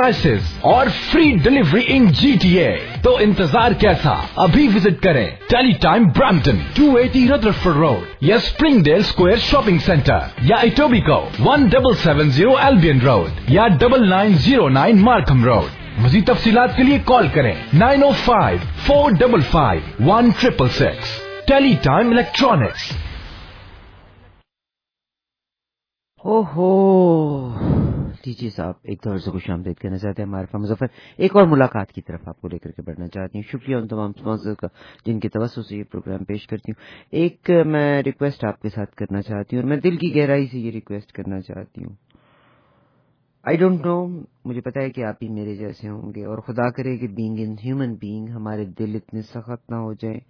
Prices और free delivery इन GTA। तो इंतजार कैसा, अभी विजिट करें Tele Time Brampton 280 Rutherford Road या स्प्रिंगडेल स्क्वायर शॉपिंग सेंटर या इटोबिको 1770 एल्बियन रोड या 9909 मार्कम रोड। मज़ीद तफसीलात के लिए कॉल करें 905-455-1666। Tele Time electronics. ओहो टीजी साहब, एक दौर से खुश आमदीद कहना चाहते हैं मारिफा मुजफ्फर। एक और मुलाकात की तरफ आपको लेकर के बढ़ना चाहती हूँ। शुक्रिया उन तमाम स्पॉन्सर्स का जिनकी तवज्जो से ये प्रोग्राम पेश करती हूँ। एक मैं रिक्वेस्ट आपके साथ करना चाहती हूँ और मैं दिल की गहराई से ये रिक्वेस्ट करना चाहती हूँ। आई डोंट नो, मुझे पता है कि आप भी मेरे जैसे होंगे और खुदा करे कि बीइंग इन ह्यूमन बीइंग हमारे दिल इतने सख्त ना हो जाए,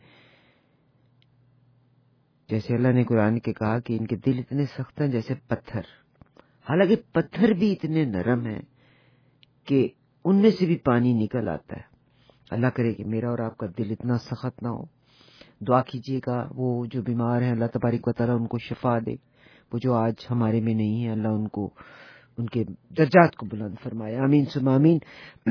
जैसे अल्लाह ने कुरान के कहा कि इनके दिल इतने सख्त हैं जैसे पत्थर। हालांकि पत्थर भी इतने नरम हैं कि उनमें से भी पानी निकल आता है। अल्लाह करे कि मेरा और आपका दिल इतना सख्त ना हो। दुआ कीजिएगा वो जो बीमार हैं, अल्लाह तबारक व तआला उनको शिफा दे। वो जो आज हमारे में नहीं है, अल्लाह उनको उनके दर्जात को बुलंद फरमाए। आमीन सुम्मा आमीन।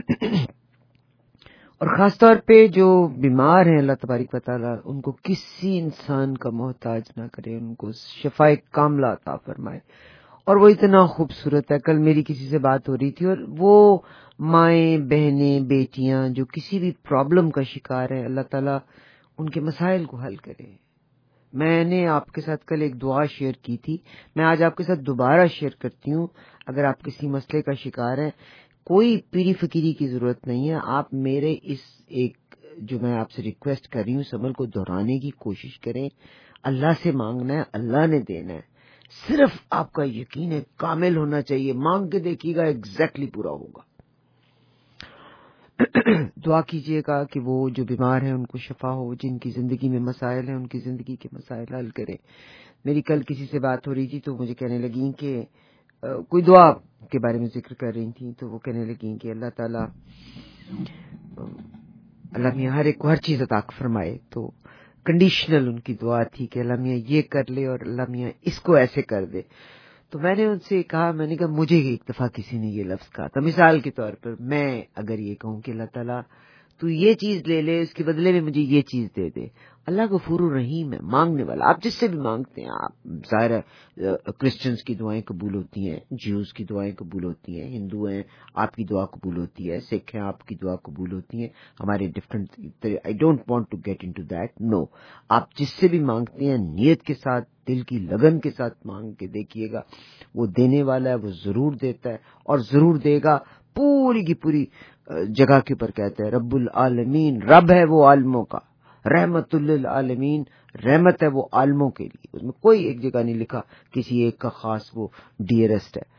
और खास तौर पे जो बीमार हैं, अल्लाह तबारक व तआला उनको किसी इंसान का मोहताज ना करे, उनको शिफाए कामला अता फरमाए। और वो इतना खूबसूरत है। कल मेरी किसी से बात हो रही थी और वो माएँ बहनें बेटियां जो किसी भी प्रॉब्लम का शिकार है, अल्लाह ताला उनके मसाइल को हल करे। मैंने आपके साथ कल एक दुआ शेयर की थी, मैं आज आपके साथ दोबारा शेयर करती हूँ। अगर आप किसी मसले का शिकार हैं, कोई पीरी फकीरी की जरूरत नहीं है। आप मेरे इस एक जो मैं आपसे रिक्वेस्ट कर रही हूँ इस अमल को दोहराने की कोशिश करें। अल्लाह से मांगना है, अल्लाह ने देना है। सिर्फ आपका यकीन है कामिल होना चाहिए। मांग के देखिएगा एग्जैक्टली पूरा होगा। दुआ कीजिएगा कि वो जो बीमार हैं उनको शिफा हो, जिनकी जिंदगी में मसाइल हैं उनकी जिंदगी के मसाइल हल करें। मेरी कल किसी से बात हो रही थी तो मुझे कहने लगी कि कोई दुआ के बारे में जिक्र कर रही थी, तो वो कहने लगी कि अल्लाह ताला अल्लाह मियां हर एक को हर चीज अता फरमाए। तो कंडीशनल उनकी दुआ थी कि अल्लाह मियां ये कर ले और अल्लाह मियां इसको ऐसे कर दे। तो मैंने उनसे कहा, मैंने कहा मुझे एक दफा किसी ने ये लफ्ज कहा था, मिसाल के तौर पर मैं अगर ये कहूं कि अल्लाह ताला तू ये चीज ले ले, उसके बदले में मुझे ये चीज दे दे। अल्लाह गफूरुर रहीम है, मांगने वाला। आप जिससे भी मांगते हैं, आप जाहिर है क्रिश्चियंस की दुआएं कबूल होती हैं, ज्यूज की दुआएं कबूल होती हैं, हिंदू हैं आपकी दुआ कबूल होती है, सिख हैं आपकी दुआ कबूल होती है, हमारे different. I don't want to get into that. No, आप जिससे भी मांगते हैं नियत के साथ, दिल की लगन के साथ मांग के देखिएगा, वो देने वाला है, वो जरूर देता है और जरूर देगा। पूरी की पूरी जगह के ऊपर कहते हैं रब्बुल आलमीन, रब है वो आलमों का, रहमतुल लिल आलमीन, रहमत है वो आलमों के लिए। उसमें कोई एक जगह नहीं लिखा किसी एक का खास वो डियरेस्ट है।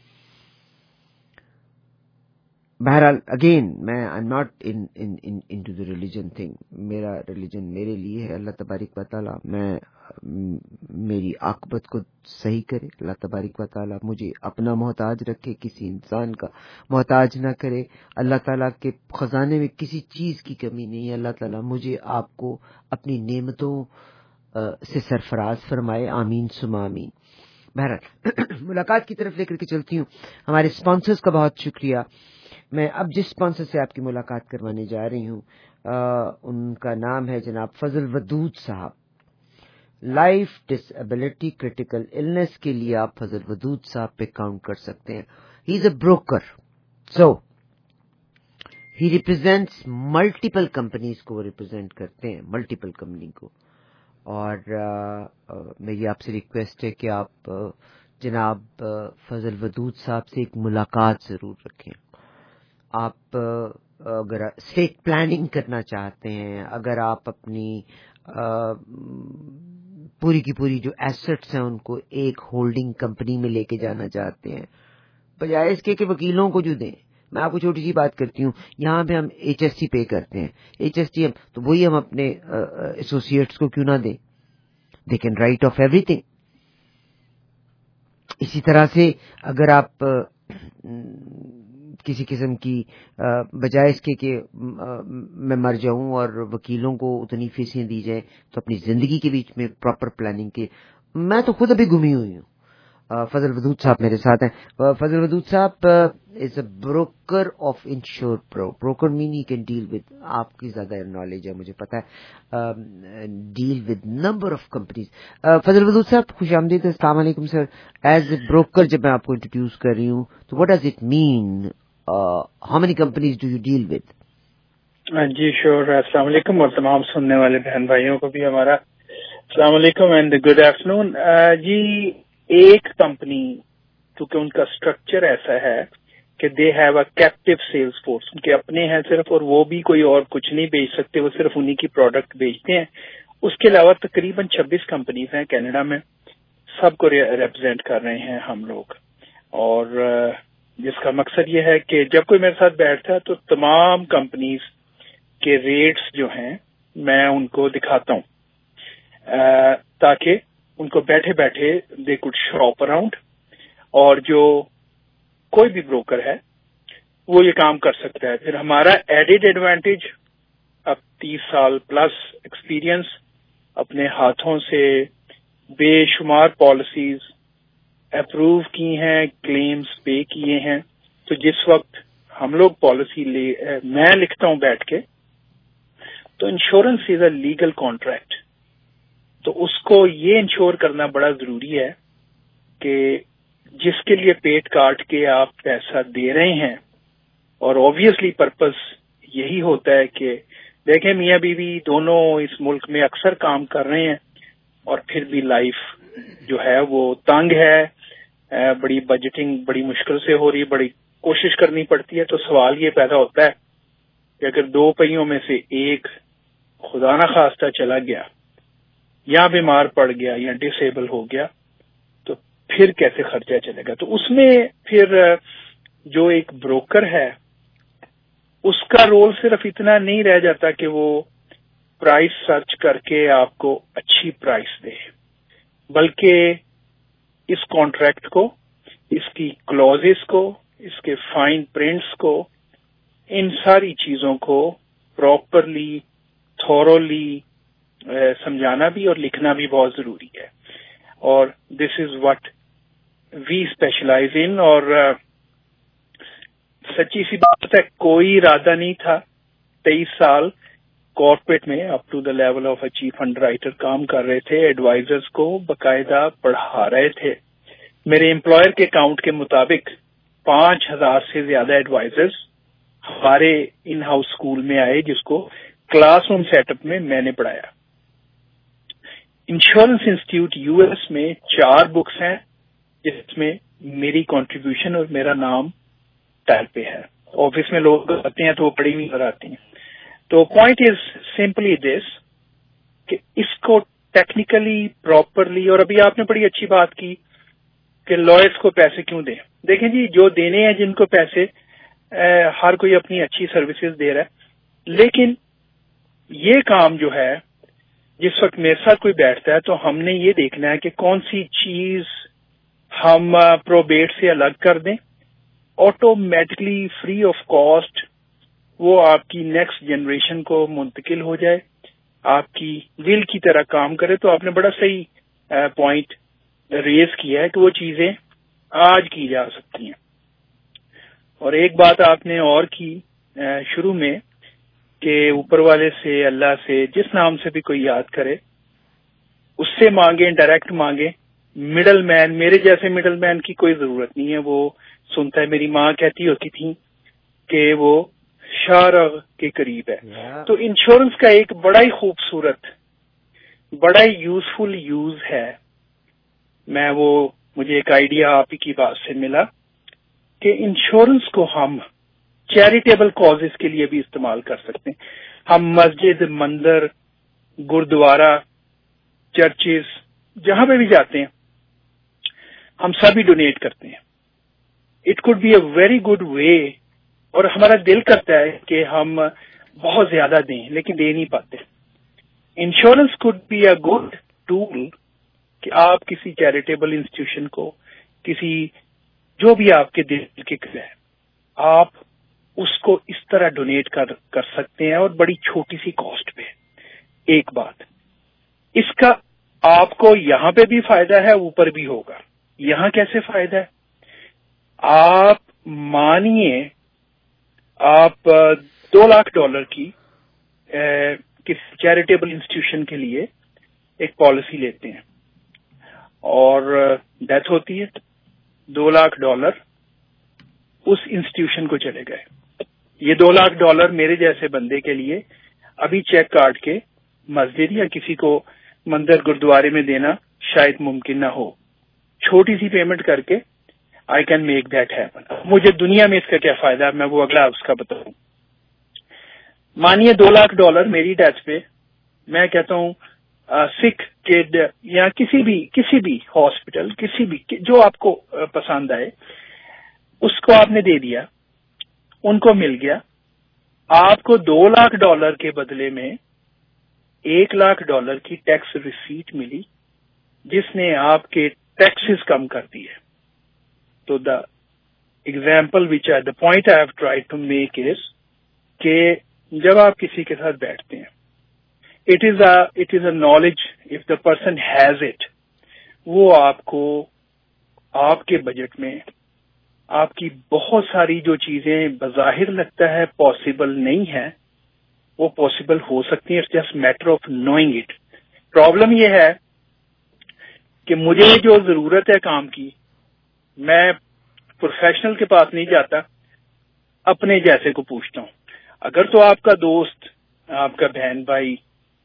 बहरहाल अगेन मैं I am not into the religion thing. मेरा रिलीजन मेरे लिए है। अल्लाह तबारक व तआला मेरी आकबत को सही करे। अल्लाह तबारक व तआला मुझे अपना मोहताज रखे, किसी इंसान का मोहताज ना करे। अल्लाह ताला के खजाने में किसी चीज की कमी नहीं है। अल्लाह ताला मुझे आपको अपनी नेमतों से सरफराज फरमाए। आमीन सुमा आमीन। बहरहाल मुलाकात की तरफ लेकर के चलती हूँ। हमारे स्पॉन्सर्स का बहुत शुक्रिया। मैं अब जिस स्पॉन्सर से आपकी मुलाकात करवाने जा रही हूँ उनका नाम है जनाब फजल वदूद साहब। लाइफ डिसेबिलिटी क्रिटिकल इलनेस के लिए आप फजल वदूद साहब पे काउंट कर सकते हैं। He is a broker, so he represents multiple companies को, वो रिप्रेजेंट करते हैं मल्टीपल कंपनी को। और मेरी आपसे रिक्वेस्ट है कि आप जनाब फजल वदूद साहब से एक मुलाकात जरूर रखें। आप अगर स्टेट प्लानिंग करना चाहते हैं, अगर आप अपनी पूरी की पूरी जो एसेट्स हैं उनको एक होल्डिंग कंपनी में लेके जाना चाहते हैं, बजाय इसके कि वकीलों को जो दें। मैं आपको छोटी सी बात करती हूँ, यहाँ पे हम HST पे करते हैं, HST हम तो वही हम अपने एसोसिएट्स को क्यों ना दें? They can write off everything. इसी तरह से अगर आप किसी किस्म की बजाय इसके कि मैं मर जाऊं और वकीलों को उतनी फीसें दी जाए, तो अपनी जिंदगी के बीच में प्रॉपर प्लानिंग के। मैं तो खुद अभी गुमी हुई हूँ। فضل ودود صاحب میرے ساتھ ہیں. فضل ودود صاحب is a broker of Insure Pro. Broker man you can deal with, آپ کی زیادہ نالج ہے مجھے پتا ہے, deal with number of companies. Fazal Wadood صاحب خوش آمدید. السلام علیکم سر. ایز اے بروکر جب میں آپ کو انٹروڈیوس کر رہی ہوں تو what does it mean, how many companies do you deal with? جی شور. السلام علیکم, اور تمام سننے والے بہن بھائیوں کو بھی ہمارا السلام علیکم اینڈ گڈ آفٹر نون. جی ایک کمپنی کیونکہ ان کا اسٹرکچر ایسا ہے کہ they have a captive sales force, ان کے اپنے ہیں صرف, اور وہ بھی کوئی اور کچھ نہیں بیچ سکتے, وہ صرف انہی کی پروڈکٹ بیچتے ہیں. اس کے علاوہ تقریباً 26 کمپنیز ہیں کینیڈا میں, سب کو ریپرزینٹ کر رہے ہیں ہم لوگ, اور جس کا مقصد یہ ہے کہ جب کوئی میرے ساتھ بیٹھتا ہے تو تمام کمپنیز کے ریٹس جو ہیں میں ان کو دکھاتا ہوں, تاکہ ان کو بیٹھے بیٹھے دے کوڈ شاپ اراؤنڈ, اور جو کوئی بھی بروکر ہے وہ یہ کام کر سکتا ہے. پھر ہمارا ایڈیڈ ایڈوانٹیج, اب 30 سال پلس ایکسپیرینس, اپنے ہاتھوں سے بے شمار پالیسیز اپروو کی ہیں, کلیمز پے کیے ہیں. تو جس وقت ہم لوگ پالیسی میں لکھتا ہوں بیٹھ کے, تو insurance is a legal contract, تو اس کو یہ انشور کرنا بڑا ضروری ہے کہ جس کے لیے پیٹ کاٹ کے آپ پیسہ دے رہے ہیں, اور آبویسلی پرپز یہی ہوتا ہے کہ دیکھیں میاں بیوی دونوں اس ملک میں اکثر کام کر رہے ہیں, اور پھر بھی لائف جو ہے وہ تنگ ہے, بڑی بجٹنگ بڑی مشکل سے ہو رہی ہے, بڑی کوشش کرنی پڑتی ہے. تو سوال یہ پیدا ہوتا ہے کہ اگر 2 پہیوں میں سے ایک خدا نہ خواستہ چلا گیا, یا بیمار پڑ گیا, یا ڈسیبل ہو گیا, تو پھر کیسے خرچہ چلے گا؟ تو اس میں پھر جو ایک بروکر ہے اس کا رول صرف اتنا نہیں رہ جاتا کہ وہ پرائس سرچ کر کے آپ کو اچھی پرائس دے, بلکہ اس کانٹریکٹ کو, اس کی کلوزز کو, اس کے فائن پرنٹس کو, ان ساری چیزوں کو پراپرلی تھورولی سمجھانا بھی اور لکھنا بھی بہت ضروری ہے. اور دس از واٹ وی اسپیشلائز ان. اور سچی سی بات ہے, کوئی ارادہ نہیں تھا. 23 سال کارپوریٹ میں up to the level of a chief underwriter کام کر رہے تھے, ایڈوائزرز کو باقاعدہ پڑھا رہے تھے. میرے امپلائر کے اکاؤنٹ کے مطابق 5000 سے زیادہ ایڈوائزرز ہمارے ان ہاؤس اسکول میں آئے, جس کو کلاس روم سیٹ اپ میں نے پڑھایا. انشورنس انسٹیٹیوٹ یو ایس میں 4 بکس ہیں جس میں میری کنٹریبیوشن اور میرا نام ٹائل پہ ہے. آفس میں لوگ آتے ہیں تو وہ پڑھی ہوئی نظر آتی ہیں. تو پوائنٹ از سمپلی دس کہ اس کو ٹیکنیکلی پراپرلی, اور ابھی آپ نے بڑی اچھی بات کی کہ لائرس کو پیسے کیوں دیں. دیکھیں جی, جو دینے ہیں جن کو پیسے, ہر کوئی اپنی اچھی سروسز دے رہا ہے, لیکن یہ کام جو ہے جس وقت میرے ساتھ کوئی بیٹھتا ہے تو ہم نے یہ دیکھنا ہے کہ کون سی چیز ہم پروبیٹ سے الگ کر دیں, آٹومیٹکلی فری آف کاسٹ وہ آپ کی نیکسٹ جنریشن کو منتقل ہو جائے, آپ کی ول کی طرح کام کرے. تو آپ نے بڑا صحیح پوائنٹ ریز کیا ہے کہ وہ چیزیں آج کی جا سکتی ہیں. اور ایک بات آپ نے اور کی شروع میں کہ اوپر والے سے, اللہ سے, جس نام سے بھی کوئی یاد کرے اس سے مانگیں, ڈائریکٹ مانگیں. مڈل مین, میرے جیسے مڈل مین کی کوئی ضرورت نہیں ہے. وہ سنتا ہے, میری ماں کہتی ہوتی تھی کہ وہ شارغ کے قریب ہے. تو انشورنس کا ایک بڑا ہی خوبصورت, بڑا ہی یوزفل یوز ہے. مجھے ایک آئیڈیا آپ ہی کی بات سے ملا کہ انشورنس کو ہم چیریٹیبل کازز کے لیے بھی استعمال کر سکتے ہیں. ہم مسجد, مندر, گردوارا, چرچز, جہاں پہ بھی جاتے ہیں ہم سبھی ڈونیٹ کرتے ہیں. It could be a very good way, اور ہمارا دل کرتا ہے کہ ہم بہت زیادہ دیں لیکن دے نہیں پاتے. Insurance could be a good tool کہ آپ کسی چیریٹیبل انسٹیٹیوشن کو, کسی جو بھی آپ کے دل کے ہے, آپ اس کو اس طرح ڈونیٹ کر سکتے ہیں, اور بڑی چھوٹی سی کاسٹ پہ. ایک بات, اس کا آپ کو یہاں پہ بھی فائدہ ہے, اوپر بھی ہوگا. یہاں کیسے فائدہ ہے؟ آپ مانیے آپ $2 لاکھ کی کسی چیریٹیبل انسٹیٹیوشن کے لیے ایک پالیسی لیتے ہیں اور ڈیتھ ہوتی ہے، $2 لاکھ اس انسٹیٹیوشن کو چلے گئے. یہ $2 لاکھ میرے جیسے بندے کے لیے ابھی چیک کاٹ کے مسجد یا کسی کو مندر گردوارے میں دینا شاید ممکن نہ ہو. چھوٹی سی پیمنٹ کر کے I can make that happen. مجھے دنیا میں اس کا کیا فائدہ ہے، میں وہ اگلا اس کا بتاؤں. مانیے $2 لاکھ میری ڈیتھ پہ میں کہتا ہوں سکھ کڈ یا کسی بھی ہاسپٹل، کسی بھی جو آپ کو پسند آئے اس کو آپ نے دے دیا، ان کو مل گیا. آپ کو $2 لاکھ کے بدلے میں $1 لاکھ کی ٹیکس ریسیٹ ملی جس نے آپ کے ٹیکسز کم کر دیے. تو the example the point I have try to make is کہ جب آپ کسی کے ساتھ بیٹھتے ہیں it is a knowledge of the person has it, وہ آپ کو آپ کے بجٹ میں آپ کی بہت ساری جو چیزیں بظاہر لگتا ہے پاسبل نہیں ہے وہ پاسبل ہو سکتی ہیں. It's just matter of knowing it. Problem یہ ہے کہ مجھے جو ضرورت ہے کام کی، میں پروفیشنل کے پاس نہیں جاتا، اپنے جیسے کو پوچھتا ہوں. اگر تو آپ کا دوست، آپ کا بہن بھائی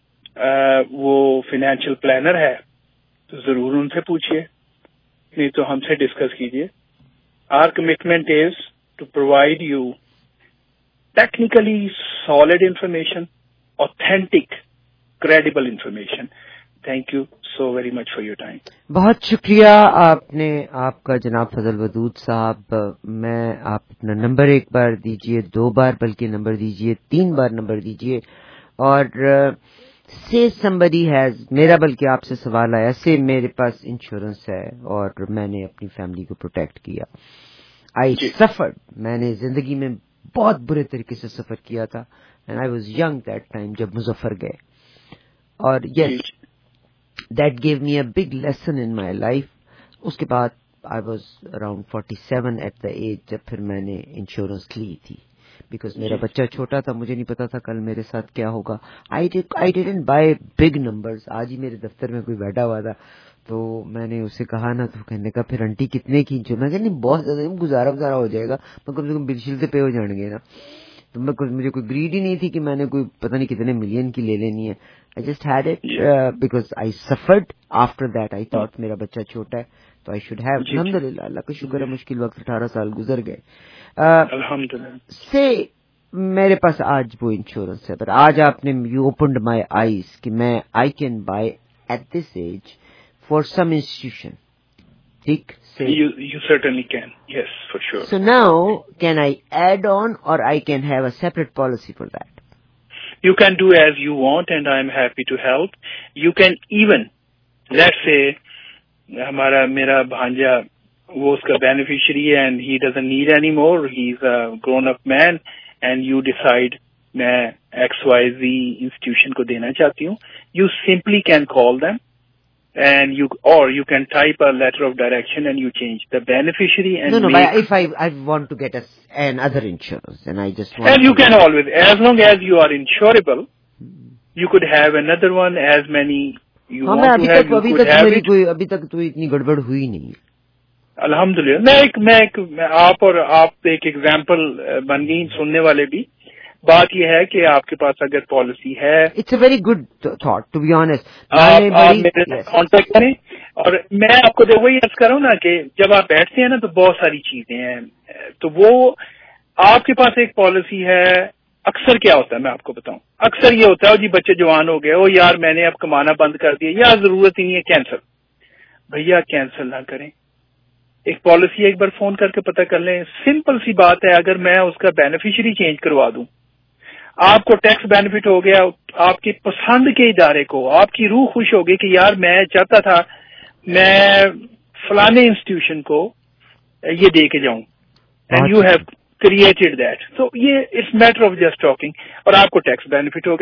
وہ فائنینشیل پلانر ہے تو ضرور ان سے پوچھیے، نہیں تو ہم سے ڈسکس کیجیے. Our commitment is to provide you technically solid information, authentic, credible information. Thank you so very much for your time. بہت شکریہ آپ کا جناب فضل ودود صاحب. میں آپ اپنا نمبر ایک بار دیجئے، 2 بار بلکہ نمبر دیجئے، 3 بار نمبر دیجئے. اور سے somebody has، میرا بلکہ آپ سے سوال آیا، سے میرے پاس انشورنس ہے اور میں نے اپنی فیملی کو پروٹیکٹ کیا. I suffered، میں نے زندگی میں بہت برے طریقے سے سفر کیا تھا and I was young that time جب مظفر گئے. اور yes that gave me a big lesson in my life. اس کے بعد I was around 47 at the age جب پھر میں نے انشورنس لی تھی بیکاز میرا بچہ چھوٹا تھا، مجھے نہیں پتا تھا کل میرے ساتھ کیا ہوگا. I didn't buy big numbers. آج ہی میرے دفتر میں کوئی بیٹھا ہوا تھا تو میں نے اسے کہا نا، تو کہنے کا پھر انٹی کتنے کی انشورنس؟ میں کہ نہیں بہت زیادہ، گزارا ہو جائے گا، میں کم سے کم بلشل سے پے ہو جائیں گے نا. تو مجھے کوئی گریڈ ہی نہیں تھی کہ میں نے کوئی پتہ نہیں کتنے ملین کی لے لینی ہے. I just had it because I suffered. After that I thought میرا بچہ چھوٹا ہے تو I should have. الحمدللہ، اللہ کا شکر ہے مشکل وقت 18 سال گزر گئے. الحمدللہ سے میرے پاس آج وہ انشورنس ہے، پر آج آپ نے یو اوپنڈ مائی آئیز کہ میں I can buy at this age for some institution. ٹھیک، you certainly can, yes, for sure. So now can I add on or I can have a separate policy for that? You can do as you want and I am happy to help. You can even, let's say میرا بھانجا وہ اس کا beneficiary ہے and he doesn't need any more, he's a grown up man and you decide میں XYZ institution کو دینا چاہتی ہوں. You simply can call them and you can type a letter of direction and you change the beneficiary and no but if I want to get another insurance and I just want, and you can always, as long as you are insurable, you could have another one as many you want to have. ابھی تک تو اتنی گڑبڑ ہوئی نہیں. الحمدللہ. میں آپ ایک ایگزامپل بن گئی سننے والے بھی. بات یہ ہے کہ آپ کے پاس اگر پالیسی ہے، it's a very good thought to be honest. آپ میرے ساتھ کانٹیکٹ کریں. اور میں آپ کو وہی عرض کر رہا ہوں نا کہ جب آپ بیٹھتے ہیں نا تو بہت ساری چیزیں ہیں، تو وہ آپ کے پاس ایک پالیسی ہے. اکثر کیا ہوتا ہے میں آپ کو بتاؤں، اکثر یہ ہوتا ہے جی بچے جوان ہو گئے، او یار میں نے اب کمانا بند کر دیا، یا ضرورت ہی نہیں ہے، کینسل. بھیا کینسل نہ کریں. ایک پالیسی ایک بار فون کر کے پتہ کر لیں. سمپل سی بات ہے. اگر میں اس کا بینیفیشری چینج کروا دوں، آپ کو ٹیکس بینیفٹ ہو گیا، آپ کی پسند کے ادارے کو، آپ کی روح خوش ہوگی کہ یار میں چاہتا تھا میں فلانے انسٹیٹیوشن کو یہ دے کے جاؤں and you have created that. تو یہ it's matter of just talking. اور آپ کو ٹیکس بینیفٹ ہو گیا،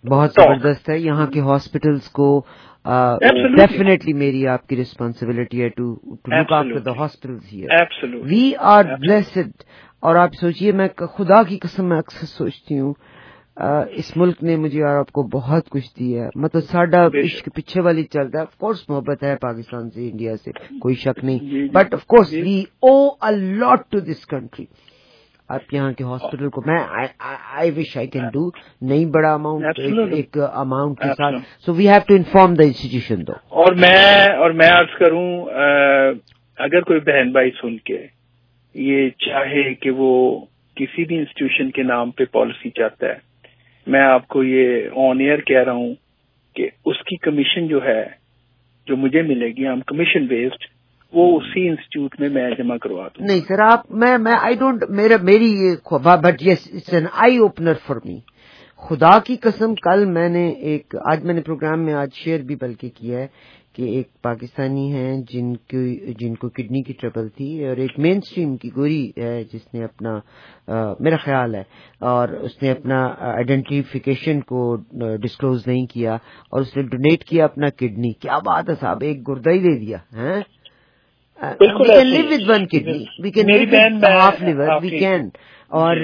بہت زبردست ہے. یہاں کے ہاسپٹلس کو ڈیفینیٹلی میری آپ کی ریسپانسبلٹی ہے to look after the hospitals here. We are blessed. اور آپ سوچئے, میں خدا کی قسم میں اکثر سوچتی ہوں اس ملک نے مجھے اور آپ کو بہت کچھ دیا ہے. مطلب ساڈا عشق پیچھے والی چلتا ہے. آف کورس محبت ہے پاکستان سے, انڈیا سے, کوئی شک نہیں, but of course we owe a lot to this country. آپ یہاں کے ہاسپٹل کو میں آئی وش آئی کین ڈو نہیں بڑا اماؤنٹ ایک اماؤنٹ کے ساتھ. So we have to inform the institution too. اور میں عرض کروں, اگر کوئی بہن بھائی سن کے یہ چاہے کہ وہ کسی بھی انسٹیٹیوشن کے نام پہ پالیسی چاہتا ہے, میں آپ کو یہ آن ایئر کہہ رہا ہوں کہ اس کی کمیشن جو ہے جو مجھے ملے گی, ہم کمیشن بیسڈ, وہ اسی انسٹیٹیوٹ میں جمع کروا دوں. نہیں سر, آپ میں آئی ڈونٹ میری یہ but yes it's an eye opener for me. خدا کی قسم کل میں نے آج میں نے پروگرام میں آج شیئر بھی بلکہ کیا ہے کہ ایک پاکستانی ہیں جن کو کڈنی کی ٹربل تھی, اور ایک مین اسٹریم کی گوری ہے جس نے اپنا میرا خیال ہے اور اس نے اپنا آئیڈینٹیفیکیشن کو ڈسکلوز نہیں کیا اور اس نے ڈونیٹ کیا اپنا کڈنی. کیا بات ہے صاحب, ایک گردہ ہی دے دیا ہے. We can live with one kidney. We can live with half liver. We can. اور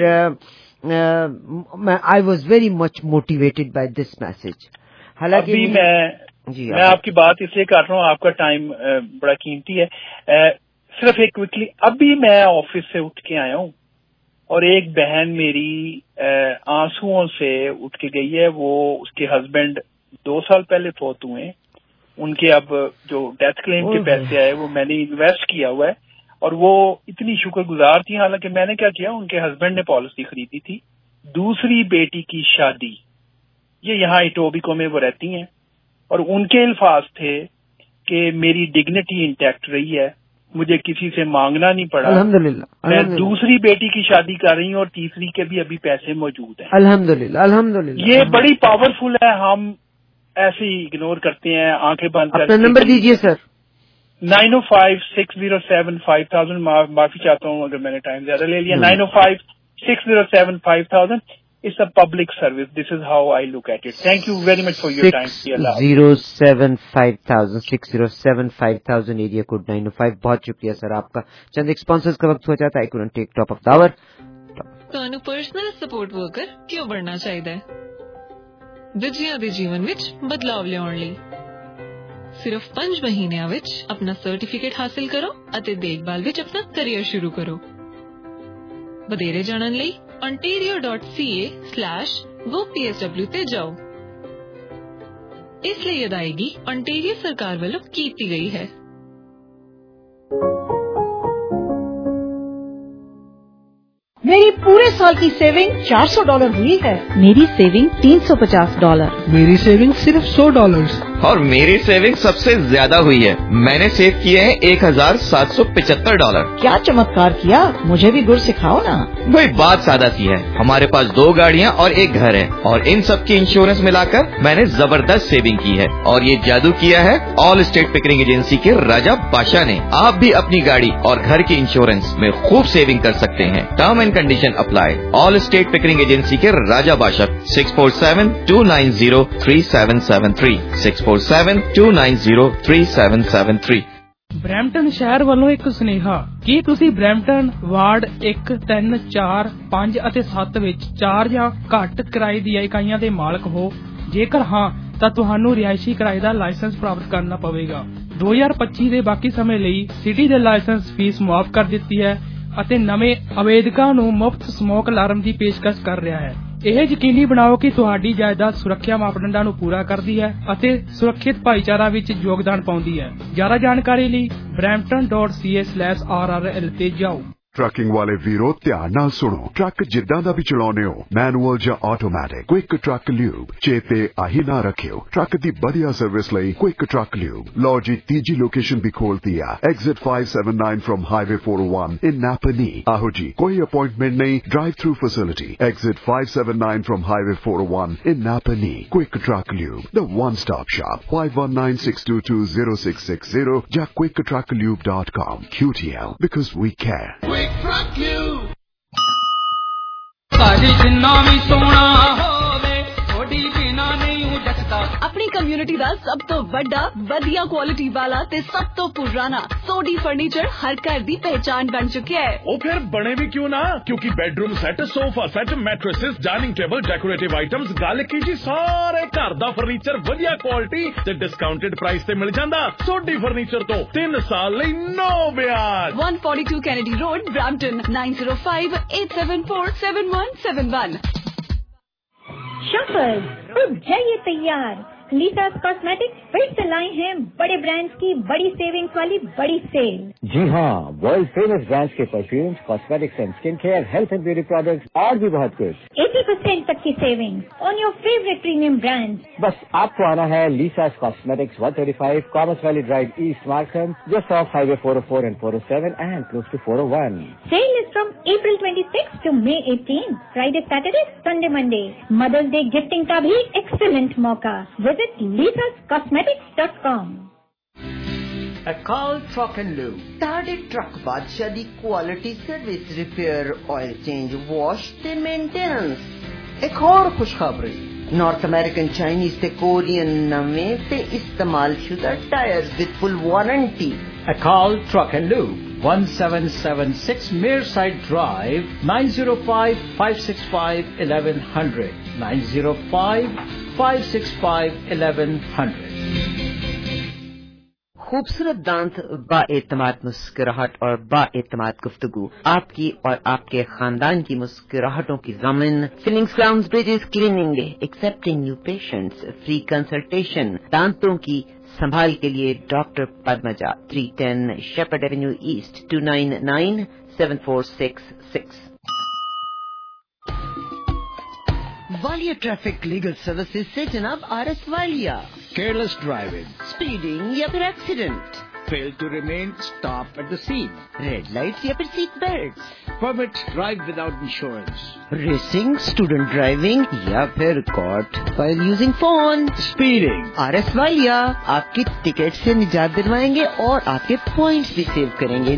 I was very much motivated by this message. حالانکہ میں آپ کی بات اس لیے کر رہا ہوں, آپ کا ٹائم بڑا قیمتی ہے. صرف ایک کوئکلی, ابھی میں آفس سے اٹھ کے آیا ہوں اور ایک بہن میری آنسوؤں سے اٹھ کے گئی ہے. وہ اس کے ہسبینڈ 2 سال پہلے فوت ہوئے. ان کے اب جو ڈیتھ کلیم کے پیسے آئے وہ میں نے انویسٹ کیا ہوا ہے, اور وہ اتنی شکر گزار تھی. حالانکہ میں نے کیا کیا, ان کے ہسبینڈ نے پالیسی خریدی تھی. دوسری بیٹی کی شادی, یہ یہاں ایٹوبیکو میں وہ رہتی ہیں, اور ان کے الفاظ تھے کہ میری ڈگنیٹی انٹیکٹ رہی ہے, مجھے کسی سے مانگنا نہیں پڑا, الحمدللہ میں دوسری بیٹی کی شادی کر رہی ہوں اور تیسری کے بھی ابھی پیسے موجود ہیں. الحمدللہ یہ بڑی پاورفل ہے. ہم ایسے ہی اگنور کرتے ہیں, آنکھیں بند کر. اپنا نمبر دیجیے سر. 905-607-5000. معافی چاہتا ہوں اگر میں نے ٹائم زیادہ لے لیا. 905-607-5000. It's a public service. This is how I look at it. Thank you very much for your time. 607-5000 607-5000 area code 905. بہت شکریہ سر آپ کا. چند اسپانسرز کا وقت ہو جاتا ہے. I couldn't take top of the hour. ਤੁਹਾਨੂੰ ਪਰਸਨਲ ਸਪੋਰਟ ਵਰਕਰ ਕਿਉਂ ਬਣਨਾ ਚਾਹੀਦਾ ਹੈ? ਦੂਜਿਆਂ ਦੇ ਜੀਵਨ ਵਿੱਚ ਬਦਲਾਵ ਲਿਆਉਣ ਲਈ ਸਿਰਫ 5 ਮਹੀਨਿਆਂ ਵਿੱਚ ਆਪਣਾ ਸਰਟੀਫਿਕੇਟ ਹਾਸਲ ਕਰੋ ਅਤੇ ਦੇਖਭਾਲ ਵਿੱਚ ਆਪਣਾ ਕੈਰੀਅਰ ਸ਼ੁਰੂ ਕਰੋ. ਵਧੇਰੇ ਜਾਣਨ ਲਈ ontario.ca/gopsw ਤੇ ਜਾਓ. ਇਸ ਲਈ ਅਦਾਇਗੀ ontario ਸਰਕਾਰ ਵੱਲੋਂ ਕੀਤੀ ਗਈ ਹੈ. میری پورے سال کی سیونگ $400 ہوئی ہے. میری سیونگ $350. میری سیونگ صرف $100. اور میری سیونگ سب سے زیادہ ہوئی ہے. میں نے سیو کیے ہیں $1775. کیا چمتکار کیا, مجھے بھی گر سکھاؤ نا. بھائی بات سادہ سی ہے, ہمارے پاس 2 گاڑیاں اور 1 گھر ہے, اور ان سب کی انشورنس ملا کر میں نے زبردست سیونگ کی ہے. اور یہ جادو کیا ہے آل اسٹیٹ پکرنگ ایجنسی کے راجا بادشاہ نے. آپ بھی اپنی گاڑی اور گھر کی انشورنس میں خوب سیونگ کر سکتے ہیں. Term and condition apply. Allstate Pickering agency کے راجا بادشاہ. 647-290-3773 647-290-3773. ਬਰੈਂਪਟਨ ਸ਼ਹਿਰ ਵੱਲੋਂ ਇੱਕ ਸੁਨੇਹਾ. ਕੀ ਤੁਸੀਂ ਬਰੈਂਪਟਨ ਵਾਰਡ 1, 3, 4, 5 ਅਤੇ 7 ਵਿੱਚ 4 ਜਾਂ ਘੱਟ ਕਿਰਾਏ ਦੀਆਂ ਇਕਾਈਆਂ ਦੇ ਮਾਲਕ ਹੋ? ਜੇਕਰ ਹਾਂ ਤਾਂ ਤੁਹਾਨੂੰ ਰਿਹਾਇਸ਼ੀ ਕਿਰਾਏ ਦਾ ਲਾਇਸੈਂਸ ਪ੍ਰਾਪਤ ਕਰਨਾ ਪਵੇਗਾ. 2025 ਦੇ ਬਾਕੀ ਸਮੇਂ ਲਈ ਸਿਟੀ ਦੇ ਲਾਇਸੈਂਸ ਫੀਸ ਮੁਆਫ ਕਰ ਦਿੱਤੀ ਹੈ ਅਤੇ ਨਵੇਂ ਆਵੇਦਕਾਂ ਨੂੰ ਮੁਫਤ ਸਮੋਕ ਅਲਾਰਮ ਦੀ ਪੇਸ਼ਕਸ਼ ਕਰ ਰਿਹਾ ਹੈ. ਇਹ ਯਕੀਨੀ ਬਣਾਓ ਕਿ ਤੁਹਾਡੀ ਜਾਇਦਾਦ ਸੁਰੱਖਿਆ ਮਾਪਦੰਡਾਂ ਨੂੰ ਪੂਰਾ ਕਰਦੀ ਹੈ ਅਤੇ ਸੁਰੱਖਿਅਤ ਭਾਈਚਾਰਾ ਵਿੱਚ ਯੋਗਦਾਨ ਪਾਉਂਦੀ ਹੈ. ਜ਼ਿਆਦਾ ਜਾਣਕਾਰੀ ਲਈ brampton.ca/rrl ਤੇ ਜਾਓ. ਟਰੱਕਿੰਗ ਵਾਲੇ ਵੀਰੋ ਧਿਆਨ ਨਾਲ ਸੁਣੋ. ਟਰੱਕ ਜਿੱਦਾਂ ਦਾ ਵੀ ਚਲਾਉਂਦੇ ਹੋ, ਮੈਨੂਅਲ ਜਾਂ ਆਟੋਮੈਟਿਕ, ਕੁਇਕ ਟਰੱਕ ਲਿਊਬ ਚੇਤੇ ਆਹੀ ਨਾ ਰੱਖਿਓ. ਟਰੱਕ ਦੀ ਵਧੀਆ ਸਰਵਿਸ ਲਈ ਕੁਇਕ ਟਰੱਕ ਲਿਊਬ. ਲਓ ਜੀ ਤੀਜੀ ਲੋਕੇਸ਼ਨ ਵੀ ਖੋਲਤੀ ਆ. Exit 579 from highway 401 in Napanee. ਆਹੋ ਜੀ, ਕੋਈ ਅਪਾਇੰਟਮੈਂਟ ਨਹੀਂ, drive through facility. Exit 579 from highway 401 in Napanee. Quick Truck Lube, the one stop shop. 5196220660 ਜਾਂ quicktrucklube.com. QTL, because we care. ਭਾਜੀ ਜਿੰਨਾ ਵੀ ਸੋਹਣਾ ਹੋਵੇ ਥੋੜੀ ਬਿਨਾ अपनी कम्युनिटी ਦਾ ਸਭ ਤੋਂ ਵੱਡਾ ਵਧੀਆ ਕੁਆਲਿਟੀ ਵਾਲਾ ਤੇ ਸਭ ਤੋਂ ਪੁਰਾਣਾ ਸੋਡੀ ਫਰਨੀਚਰ ਹਰ ਘਰ ਦੀ ਪਹਿਚਾਨ ਬਣ ਚੁੱਕਿਆ ਹੈ। ਉਹ ਫਿਰ ਬਣੇ ਵੀ ਕਿਉਂ ਨਾ, ਕਿਉਂਕਿ bedroom set, sofa set, mattresses, dining table, decorative items, ਗੱਲ ਕੀ ਜੀ ਸਾਰੇ ਘਰ ਦਾ ਫਰਨੀਚਰ ਵਧੀਆ ਕੁਆਲਿਟੀ ਤੇ ਡਿਸਕਾਊਂਟਡ ਪ੍ਰਾਈਸ ਤੇ ਮਿਲ ਜਾਂਦਾ। ਸੋਡੀ ਫਰਨੀਚਰ ਤੋਂ 3 ਸਾਲ ਲਈ ਨੋ ਵਿਆਜ। 142 ਕੈਨੇਡੀ ਰੋਡ, ਬ੍ਰੈਂਪਟਨ 9058747171। शॉपर्स अब जाइए तैयार, लीसास कॉस्मेटिक्स फिर से लाए हैं बड़े ब्रांड्स की बड़ी सेविंग्स वाली बड़ी सेल। जी हाँ, वर्ल्ड फेमस ब्रांड्स के perfumes, cosmetics and skin care, health and beauty products और भी बहुत कुछ। 80% तक की saving on your favourite premium brands. बस आपको आना है Lisa's cosmetics 135 Commerce Valley Drive East, Markham, just off highway 404 and 407 and close to 401। Sale is from April 26 to May 18, Friday, Saturday, Sunday, Monday। Mother's Day gifting का भी excellent मौका। Visit lisascosmetics.com। Akal truck and lube, साढ़े truck बादशाह दी quality service, repair, oil change, wash ते maintenance. एक और खुशखबरी, नॉर्थ अमेरिकन, चाइनीज ते कोरियन नवे ते इस्तेमाल शुदा tyre with full warranty. Akal truck and lube, 1776 Mearside Drive, 905-565-1100, 905-565-1100। खूबसूरत दांत, बाएतमाद मुस्कुराहट और बाएतमाद गुफ्तगू, आपकी और आपके खानदान की मुस्कुराहटों की ज़मीन। Fillings, crowns, bridges, cleaning, accepting new patients, free consultation. दांतों की संभाल के लिए doctor Padmaja, 310 Sheppard Avenue East, 29974666। Walia traffic legal services से जनाब RS Walia. Careless driving, speeding या फिर accident, fail to remain, stop at the scene, red lights या फिर seat belts, permit drive without insurance, racing, student driving या फिर caught while using phone, speeding। RS Walia आपकी ticket से निजात दिलवाएंगे और आपके पॉइंट्स भी सेव करेंगे।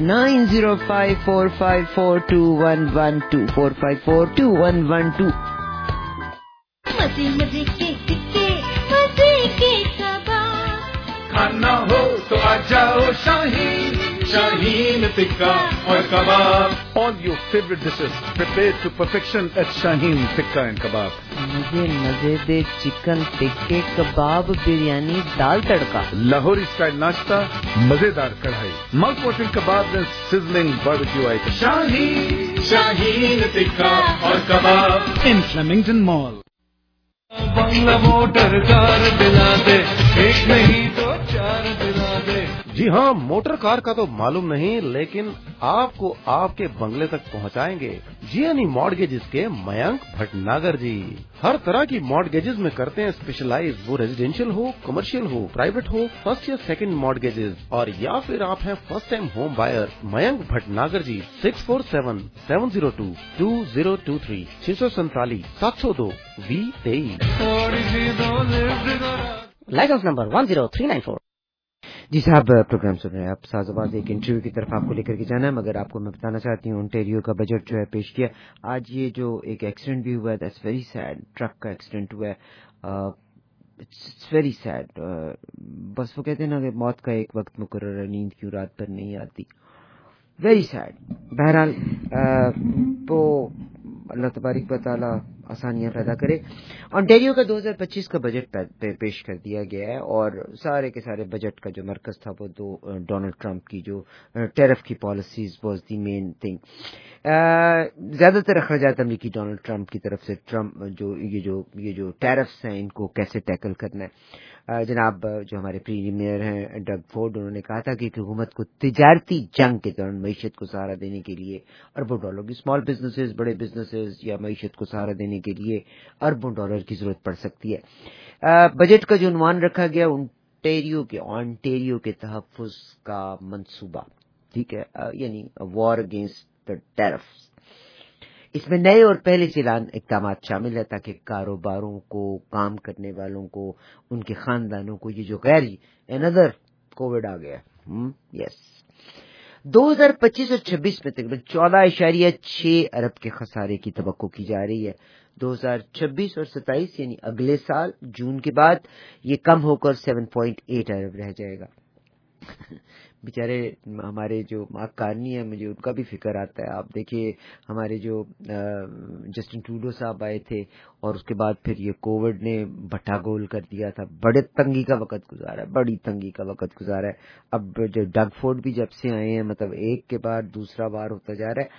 9054542112 4542112। मजे मजे के टिक्के, मजे के कबाब, खाना हो तो आ जाओ शाहीन, शाहीन टिक्का और कबाब। All your favorite dishes prepared to perfection at Shaheen Tikka and Kebab। मजे मजे दे चिकन टिक्के, कबाब, बिरयानी, दाल तड़का, लाहौरी स्टाइल नाश्ता, मजेदार kadai, mouth watering kebab and sizzling barbecue items। Shaheen tikka और कबाब in Flemington Mall। बंगला मोटर कार दिला दे, एक नहीं तो 4 दिला दे। जी हाँ, मोटर कार का तो मालूम नहीं, लेकिन आपको आपके बंगले तक पहुँचाएंगे जीएनई मॉर्गेजेस के मयंक भटनागर जी। हर तरह की मॉर्गेजेस में करते हैं स्पेशलाइज, वो रेजिडेंशियल हो, कमर्शियल हो, प्राइवेट हो, फर्स्ट या सेकंड मॉर्गेजेस, और या फिर आप हैं first time home buyer. Mayank Bhatnagar ji 647-702-2023 647 702 2023। Licence number 10394। जी साहब, प्रोग्राम सुन रहे हैं आप। साजोबाज एक इंटरव्यू की तरफ आपको लेकर के जाना है, मगर आपको मैं बताना चाहती हूँ ओंटारियो का बजट जो है पेश किया आज। ये जो एक एक्सीडेंट भी हुआ है, दैट्स वेरी सैड। ट्रक का एक्सीडेंट हुआ है, इट्स वेरी सैड। बस वो कहते हैं ना कि मौत का एक वक्त मुकर्रर है, नींद क्यों रात भर नहीं आती। Very sad. बहरहाल तो अल्लाह तबारिक व तआला आसानियां पैदा करे। ओंटारियो का 2025 का बजट पेश कर दिया गया है, और सारे के सारे बजट का जो मरकज था वो डोनाल्ड ट्रंप की जो टैरिफ की policies was the main thing. ज्यादातर अखराजात अमरीकी डोनाल्ड ट्रंप की तरफ से। ट्रंप ये जो टैरिफ्स हैं, इनको कैसे टैकल करना है। जनाब जो हमारे प्रीमियर हैं डग फोर्ड, उन्होंने कहा था कि हुकूमत को तिजारती जंग के दौरान मईशत को सहारा देने के लिए अरबों डॉलर की, स्मॉल बिजनेसेस, बड़े बिजनेसेस या मईशत को सहारा देने के लिए अरबों डॉलर की जरूरत पड़ सकती है। बजट का जो उन्वान रखा गया ऑन्टेरियो के तहफ़्फ़ुज़ का मंसूबा, ठीक है, यानी वॉर अगेंस्ट द टैरिफ्स। इसमें नए और पहले से ऐलान इक़दाम शामिल है ताकि कारोबारों को, काम करने वालों को, उनके खानदानों को ये जो गैरी अनदर कोविड आ गया, यस, 2025 और 26 में तकरीबन 14.6 अरब के खसारे की तवक्को की जा रही है। 2026 और 27 यानी अगले साल जून के बाद ये कम होकर 7.8 अरब रह जाएगा। बेचारे हमारे जो माकानी है, मुझे उनका भी फिक्र आता है। आप देखिए हमारे जो जस्टिन ट्रूडो साहब आए थे और उसके बाद फिर ये कोविड ने भट्टा गोल कर दिया था। बड़े तंगी का वक्त गुजारा है, बड़ी तंगी का वक्त गुजारा है। अब जो डग फोर्ड भी जब से आए हैं, मतलब एक के बाद दूसरा बार होता जा रहा है।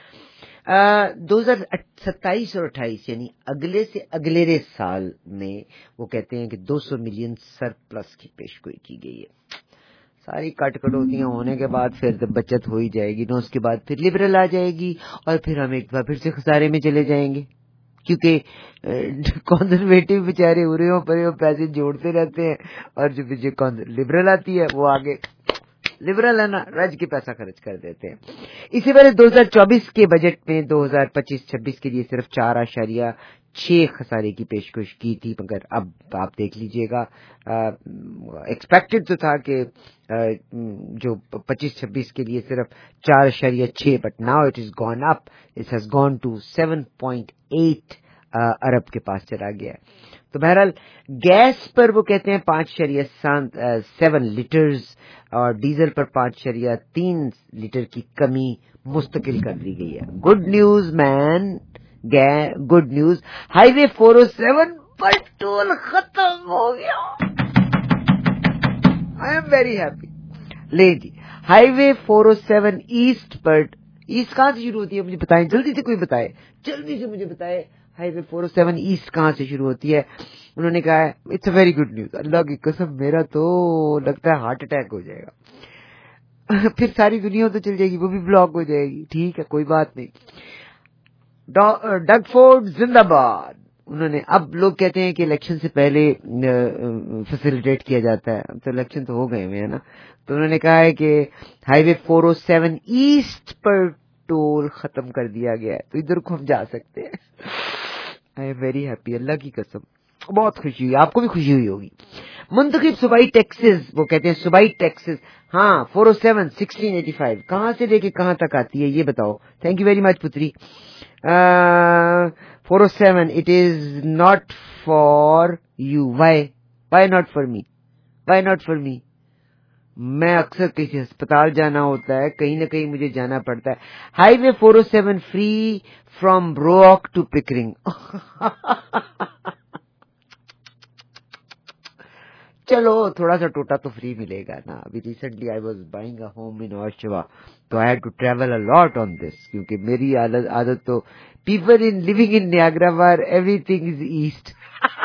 2027 और 28 यानी अगले से अगले साल में वो कहते हैं कि 200 मिलियन सरप्लस की पेशगोई की गई है। सारी कट कटौतियां होने के बाद फिर तो बचत हो ही जाएगी ना, उसके बाद फिर लिबरल आ जाएगी और फिर हम एक बार फिर से खसारे में चले जाएंगे, क्योंकि कंजर्वेटिव बेचारे उरे परे पैसे जोड़ते रहते हैं और जो लिबरल आती है वो आगे लिबरल है ना, रज के पैसा खर्च कर देते हैं। इसी वजह 2024 के बजट में 2025-26 के लिए सिर्फ 4.6 खसारे की पेशकश की थी, मगर अब आप देख लीजिएगा एक्सपेक्टेड तो था कि जो 25-26 के लिए सिर्फ 4.6, but now it is gone up, it has gone to 7.8 अरब के पास चला गया है। तो बहरहाल गैस पर वो कहते हैं 5.7 लीटर्स और डीजल पर 5.3 लीटर की कमी मुस्तकिल कर दी गई है। Good news man, good news. Highway 407 पर टोल खत्म हो गया। I am very happy. ले जी, हाईवे 407 ईस्ट पर, ईस्ट कहां से शुरू होती है मुझे बताएं, जल्दी से कोई बताए, जल्दी से मुझे बताए हाईवे 407 ईस्ट कहां से शुरू होती है। उन्होंने कहा है it's a very good news. अल्लाह की कसम मेरा तो लगता है हार्ट अटैक हो जाएगा। फिर सारी दुनिया तो चल जाएगी, वो भी ब्लॉक हो जाएगी। ठीक है, कोई बात नहीं। डग फोर्ड जिंदाबाद। उन्होंने, अब लोग कहते हैं कि इलेक्शन से पहले फैसिलिटेट किया जाता है, तो इलेक्शन तो हो गए हुए हैं ना, तो उन्होंने कहा है कि हाईवे 407 ईस्ट पर टोल खत्म कर दिया गया है, तो इधर को हम जा सकते हैं। आई एम वेरी हैप्पी, अल्लाह की कसम बहुत खुशी हुई, आपको भी खुशी हुई होगी। मुंतखब सूबाई टैक्सेस, वो कहते हैं सूबाई टैक्सेस, हाँ 407 1685 कहां से लेके कहां तक आती है ये बताओ। थैंक यू वेरी मच पुत्री। 407 it is not for you, why not for me, why not for me. मैं अक्सर किसी अस्पताल जाना होता है, कहीं ना कहीं मुझे जाना पड़ता है। Highway 407 free from Brock to Pickering. चलो थोड़ा सा टोटा तो फ्री मिलेगा ना। अभी recently I was buying a home in Oshawa, तो I had to travel a lot on this, क्योंकि मेरी आदत तो people in living in Niagara were everything is east.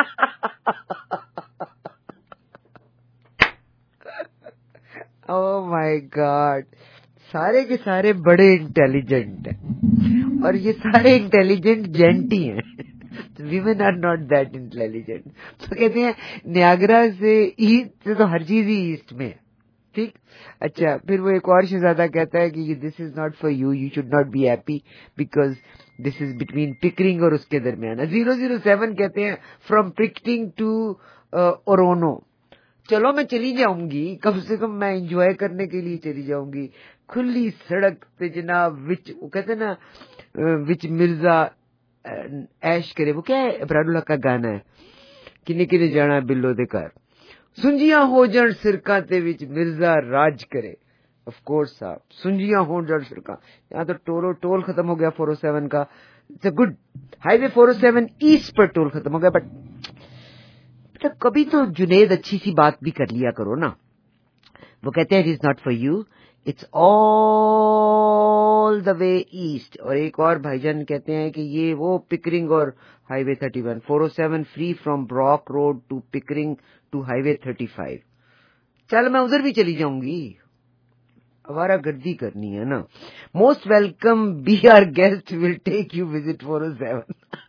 Oh my God, सारे के सारे बड़े इंटेलिजेंट हैं और ये सारे इंटेलिजेंट जेंट ही हैं। Women are not that intelligent. तो कहते हैं नियाग्रा से ईस्ट से तो हर चीज ही ईस्ट में है। ठीक, अच्छा, फिर वो एक और शहजादा कहता है कि this is not for you, you should not be happy because this is between Pickering और उसके दरमियान। 007 कहते हैं फ्रॉम पिकरिंग टू ओरोनो। चलो मैं चली जाऊंगी, कम से कम मैं एंजॉय करने के लिए चली जाऊंगी खुली सड़क पे जनाब, विच वो कहते ना विच मिर्जा ऐश करे, वो क्या है अबरारुल्लाह का गाना है, किने किने जाना बिल्लो दे घर, सुंजियां हो जन सिरका ते विच मिर्जा राज करे। ऑफ कोर्स साहब, सुंजियां हो जन सिरका। यहाँ तो टोल खत्म हो गया 407 का। It's a good. Highway 407 east पर टोल खत्म हो गया, बट कभी तो जुनेद अच्छी सी बात भी कर लिया करो ना। वो कहते हैं it is not for you, it's all the way east. और एक और भाईजान कहते हैं कि ये वो पिकरिंग और highway 31, 407 free from Brock road to Pickering to highway 35। चल मैं उधर भी चली जाऊंगी, आवारा गर्दी करनी है ना। Most welcome, be our guest, will take you visit 407।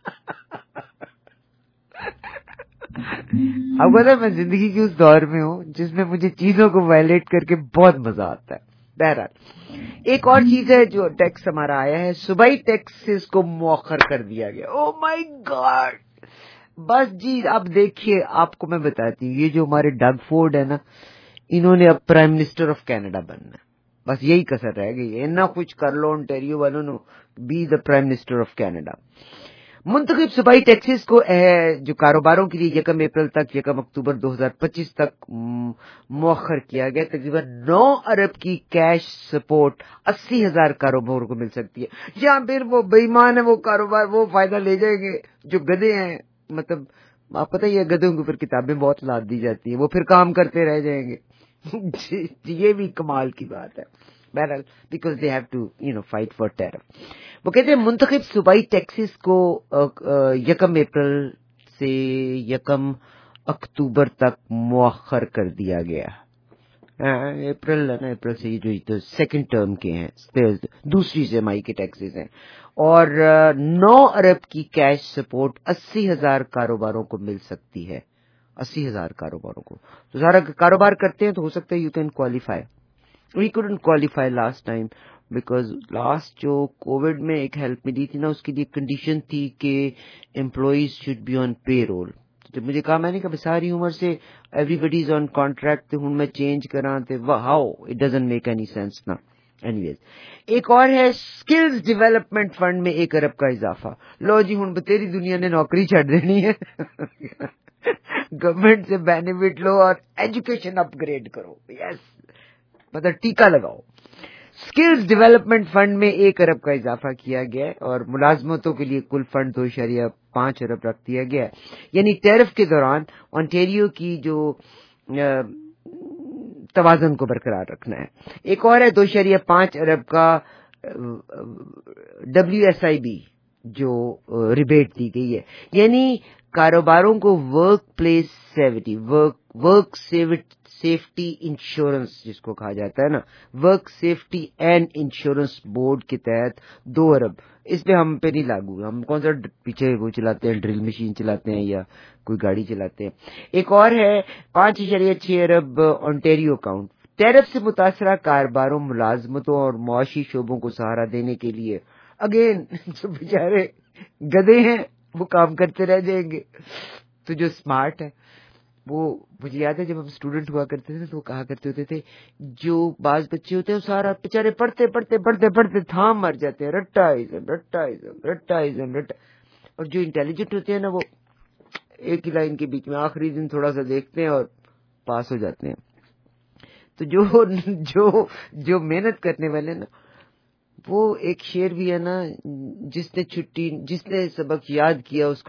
अब पता मैं जिंदगी की उस दौर में हूँ जिसमें मुझे चीजों को वायलेट करके बहुत मजा आता है। बहरहाल एक और चीज है जो टैक्स हमारा आया है, सूबाई टैक्सेस को मौखर कर दिया गया। ओह माय गॉड, बस जी अब देखिए, आपको मैं बताती हूँ, ये जो हमारे डग फोर्ड है ना, इन्होंने अब प्राइम मिनिस्टर ऑफ कनाडा बनना है। بس یہی کسر رہ گئی ہے. اتنا کچھ کر لو اونٹیریو والوں نے, be the prime minister of Canada. منتخب صوبائی ٹیکسز کو جو کاروباروں کے لیے 1 اپریل تک 1 اکتوبر 2025 تک مؤخر کیا گیا. تقریباً 9 ارب کی کیش سپورٹ 80,000 کاروباروں کو مل سکتی ہے. یا پھر وہ بے ایمان ہے وہ کاروبار, وہ فائدہ لے جائیں گے جو گدھے ہیں. مطلب آپ پتہ ہی ہے گدھوں کے اوپر کتابیں بہت لاد دی جاتی ہیں, وہ پھر کام کرتے رہ جائیں گے. یہ بھی کمال کی بات ہے. بہرحال because they have to fight for tariff. وہ کہتے ہیں منتخب صوبائی ٹیکسز کو 1 اپریل سے 1 اکتوبر تک مؤخر کر دیا گیا. اپریل سے جو سیکنڈ ٹرم کے ہیں, دوسری سرمائی کے ٹیکسز ہیں, اور 9 ارب کی کیش سپورٹ 80,000 کاروباروں کو مل سکتی ہے. 80,000 کاروباروں کو. تو سارا کاروبار کرتے ہیں تو ہو سکتا ہے you can qualify. We couldn't qualify last time because last جو کووڈ میں ایک ہیلپ ملی تھی نا, اس کے لیے کنڈیشن تھی کہ employees should be on payroll. جب مجھے کہا, میں نے کہا ساری عمر سے ایوری بڈی از آن کانٹریکٹ, ہوں میں چینج کراں تو how it doesn't make any sense نا. اینی ویز ایک اور ہے اسکلز ڈیولپمنٹ فنڈ میں 1 ارب کا اضافہ. لو جی ہوں تیری دنیا نے نوکری چھڑ دینی ہے, گورنمنٹ سے بینیفٹ لو اور ایجوکیشن اپ گریڈ کرو. یس مطلب ٹیکا لگاؤ. اسکلز ڈیولپمنٹ فنڈ میں 1 ارب کا اضافہ کیا گیا ہے, اور ملازمتوں کے لیے کل فنڈ 2.5 ارب رکھ دیا گیا ہے. یعنی ٹیرف کے دوران اونٹیریو کی جو توازن کو برقرار رکھنا ہے. ایک اور ہے 2.5 ارب کا WSIB جو ریبیٹ دی گئی ہے. یعنی کاروباروں کو workplace safety, work safety insurance جس کو کہا جاتا ہے نا, work safety and insurance board کے تحت 2 ارب. اس پہ ہم پہ نہیں لاگو, ہم کون سا پیچھے وہ چلاتے ہیں, ڈرل مشین چلاتے ہیں یا کوئی گاڑی چلاتے ہیں. ایک اور ہے 5.6 ارب اونٹیریو اکاؤنٹ. ٹیرف سے متاثرہ کاروباروں, ملازمتوں اور معاشی شعبوں کو سہارا دینے کے لیے. اگین جو بیچارے گدے ہیں وہ کام کرتے رہ جائیں گے. تو جو اسمارٹ ہے وہ, مجھے یاد ہے جب ہم اسٹوڈنٹ ہوا کرتے تھے تو وہ کہا کرتے ہوتے تھے جو بعض بچے ہوتے ہیں وہ سارا بیچارے پڑھتے تھام مر جاتے ہیں, رٹائزم. اور جو انٹیلیجنٹ ہوتے ہیں نا وہ ایک ہی لائن کے بیچ میں آخری دن تھوڑا سا دیکھتے ہیں اور پاس ہو جاتے ہیں. تو جو محنت کرنے والے نا, وہ ایک شعر بھی ہے نا, جس نے سبق یاد کیا اس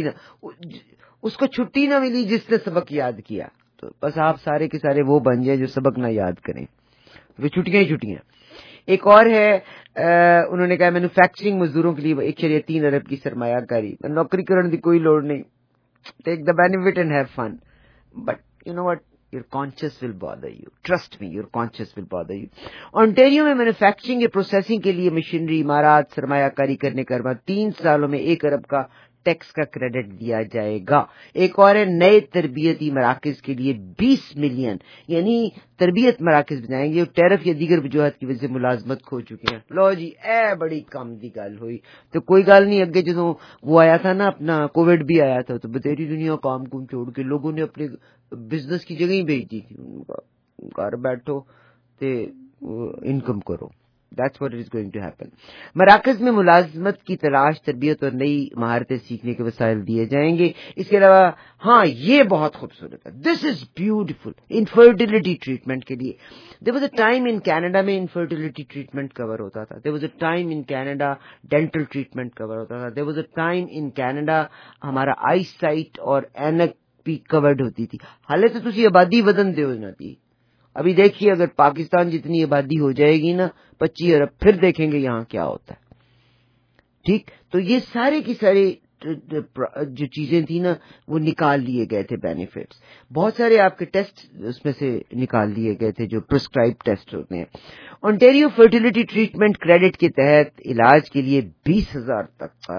کو چھٹی نہ ملی جس نے سبق یاد کیا. تو بس آپ سارے کے سارے وہ بن جائیں جو سبق نہ یاد کریں, وہ چھٹیاں ہی چھٹیاں. ایک اور ہے انہوں نے کہا مینوفیکچرنگ مزدوروں کے لیے 1.3 ارب کی سرمایہ کاری. نوکری کرنے کی کوئی لوڑ نہیں, take the benefit and have fun, but you know what, your conscience will bother you. Trust me, your conscience will bother you. Ontario میں مینوفیکچرنگ یا پروسیسنگ کے لیے مشینری, عمارات سرمایہ کاری کرنے کے بعد 3 سالوں میں 1 ارب کا ٹیکس کا کریڈٹ دیا جائے گا. ایک اور ہے نئے تربیتی مراکز کے لیے 20 ملین, یعنی تربیت مراکز بنائیں گے. ٹیرف یا دیگر وجوہات کی وجہ سے ملازمت کھو چکے ہیں. لو جی بڑی کم دی گل ہوئی. تو کوئی گل نہیں, اگے جدوں وہ آیا تھا نا اپنا کووڈ بھی آیا تھا تو بتیری دنیا کام کم چھوڑ کے لوگوں نے اپنے بزنس کی جگہ ہی بھیج دی تھی. گھر بیٹھو تے انکم کرو. That's what is going to happen. مراکز میں ملازمت کی تلاش, تربیت اور نئی مہارتیں سیکھنے کے وسائل دیے جائیں گے. اس کے علاوہ ہاں یہ بہت خوبصورت ہے, this is beautiful, infertility treatment کے لیے. There was a time in Canada میں انفرٹیلٹی ٹریٹمنٹ کور ہوتا تھا. There was a time in Canada dental treatment cover ہوتا تھا. There was a time in Canada ہمارا آئی سائٹ اور اینک بھی کورڈ ہوتی تھی. حالے تو تسی آبادی بدن دے ہو جاتی. ابھی دیکھیے اگر پاکستان جتنی آبادی ہو جائے گی نا 25 ارب, پھر دیکھیں گے یہاں کیا ہوتا ہے. ٹھیک, تو یہ سارے کی سارے جو چیزیں تھیں نا وہ نکال لیے گئے تھے بینیفٹس. بہت سارے آپ کے ٹیسٹ اس میں سے نکال لیے گئے تھے جو پرسکرائب ٹیسٹ ہوتے ہیں. اونٹیریو فرٹیلیٹی ٹریٹمنٹ کریڈٹ کے تحت علاج کے لیے 20,000 تک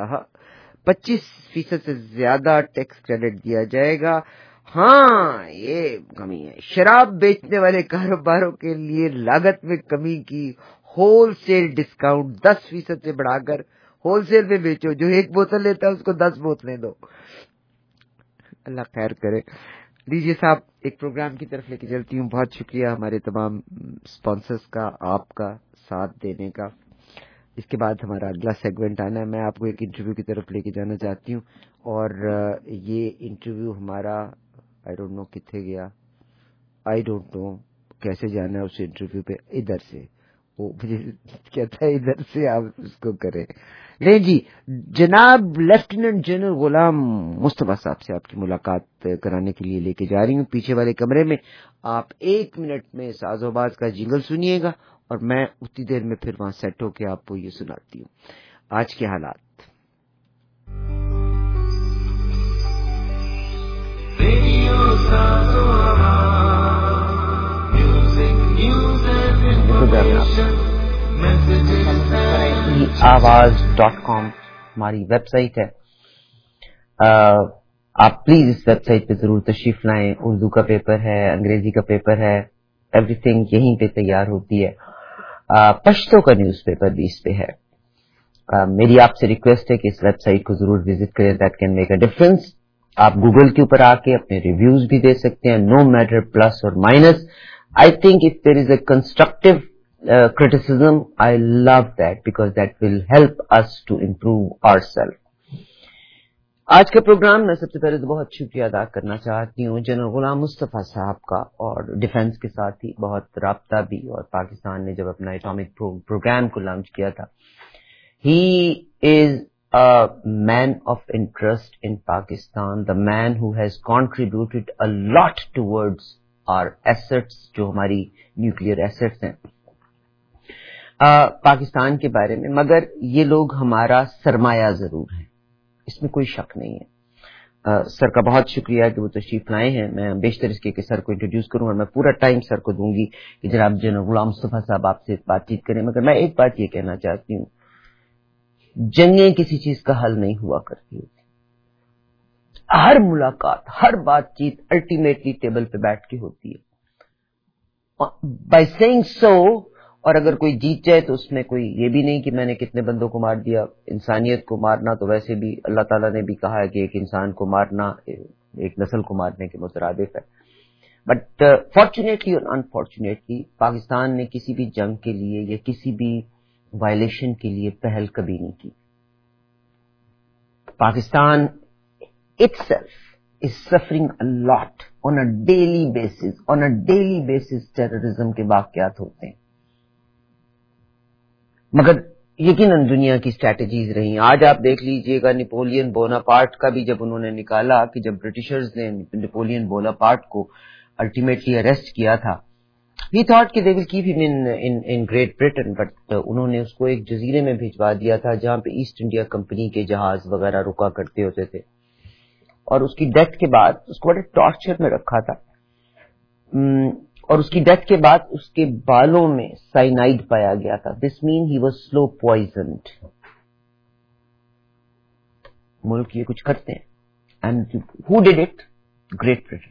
25% سے زیادہ ٹیکس کریڈٹ دیا جائے گا. ہاں یہ کمی ہے. شراب بیچنے والے کاروباروں کے لیے لاگت میں کمی کی ہول سیل ڈسکاؤنٹ 10% سے بڑھا کر ہول سیل میں بیچو. جو 1 بوتل لیتا ہے اس کو 10 بوتلیں دو. اللہ خیر کرے. دیجیے صاحب ایک پروگرام کی طرف لے کے چلتی ہوں. بہت شکریہ ہمارے تمام اسپانسرز کا, آپ کا ساتھ دینے کا. اس کے بعد ہمارا اگلا سیگمنٹ آنا ہے. میں آپ کو ایک انٹرویو کی طرف لے کے جانا چاہتی ہوں, اور یہ انٹرویو ہمارا آئی ڈونٹ نو کتنے گیا, آئی ڈونٹ نو کیسے جانا ہے اس انٹرویو پہ. ادھر سے وہ مجھے کہتا ہے ادھر سے آپ اس کو کریں. نہیں جی, جناب لیفٹیننٹ جنرل غلام مصطفیٰ صاحب سے آپ کی ملاقات کرانے کے لیے لے کے جا رہی ہوں. پیچھے والے کمرے میں آپ 1 منٹ میں ساز و باز کا جنگل سنیے گا, اور میں اتنی دیر میں پھر وہاں سیٹ ہو کے آپ کو یہ سناتی ہوں آج کے حالات. آواز.com ہماری ویب سائٹ ہے. آپ پلیز اس ویب سائٹ پہ ضرور تشریف لائیں. اردو کا پیپر ہے, انگریزی کا پیپر ہے, ایوری تھنگ یہیں پہ تیار ہوتی ہے. پشتو کا نیوز پیپر بھی اس پہ ہے. میری آپ سے ریکویسٹ ہے کہ اس ویب سائٹ کو ضرور وزٹ کریں. That can make a difference. آپ گوگل کے اوپر آ کے اپنے ریویوز بھی دے سکتے ہیں, نو میٹر پلس اور minus. I think if there is a constructive criticism, I love that because that will help us to improve ourselves. آج کا پروگرام میں سب سے پہلے تو بہت شکریہ ادا کرنا چاہتی ہوں جنرل غلام مصطفیٰ صاحب کا, اور ڈیفنس کے ساتھ ہی بہت رابطہ بھی. اور پاکستان نے جب اپنا ایٹامک پروگرام کو لانچ کیا تھا, he is a man of interest in Pakistan, the man who has contributed a lot towards our assets, جو ہماری نیوکلیئر ایسٹس ہیں پاکستان کے بارے میں. مگر یہ لوگ ہمارا سرمایہ ضرور ہیں, اس میں کوئی شک نہیں ہے. سر کا بہت شکریہ کہ وہ تشریف لائے ہیں. میں بیشتر اس کے کہ سر کو انٹروڈیوس کروں, اور میں پورا ٹائم سر کو دوں گی کہ جناب جنرل غلام مصطفیٰ صاحب آپ سے بات چیت کریں. مگر میں ایک بات یہ کہنا چاہتی ہوں, جنگیں کسی چیز کا حل نہیں ہوا کرتی ہوتی. ہر ملاقات, ہر بات چیت الٹیمیٹلی ٹیبل پہ بیٹھ کے ہوتی ہے. بائی سیئنگ سو, اور اگر کوئی جیت جائے تو اس میں کوئی یہ بھی نہیں کہ میں نے کتنے بندوں کو مار دیا. انسانیت کو مارنا تو ویسے بھی اللہ تعالیٰ نے بھی کہا ہے کہ ایک انسان کو مارنا ایک نسل کو مارنے کے مترادف ہے. بٹ فارچونیٹلی اور انفارچونیٹلی پاکستان نے کسی بھی جنگ کے لیے یا کسی بھی وائلیشن کے لیے پہل کبھی نہیں کی. Pakistan itself is suffering a lot on a daily basis. On a daily basis terrorism کے واقعات ہوتے ہیں. مگر یقیناً دنیا کی اسٹریٹجیز رہی. آج آپ دیکھ لیجئے گا نیپولین بوناپارٹ کا بھی جب انہوں نے نکالا کہ جب برٹشرز نے نیپولین بوناپارٹ کو الٹیمیٹلی اریسٹ کیا تھا, he thought کہ they will keep him in Great Britain, but انہوں نے اس کو ایک جزیرے میں بھجوا دیا تھا جہاں پہ ایسٹ انڈیا کمپنی کے جہاز وغیرہ رکا کرتے ہوتے تھے. اور اس کی ڈیتھ کے بعد اس کو بڑے ٹارچر میں رکھا تھا, اور اس کی ڈیتھ کے بعد اس کے بالوں میں سائنائڈ پایا گیا تھا. دس مین ہی واز سلو پوائزنڈ. ملک یہ کچھ کرتے ہیں. And how did it? Great Britain.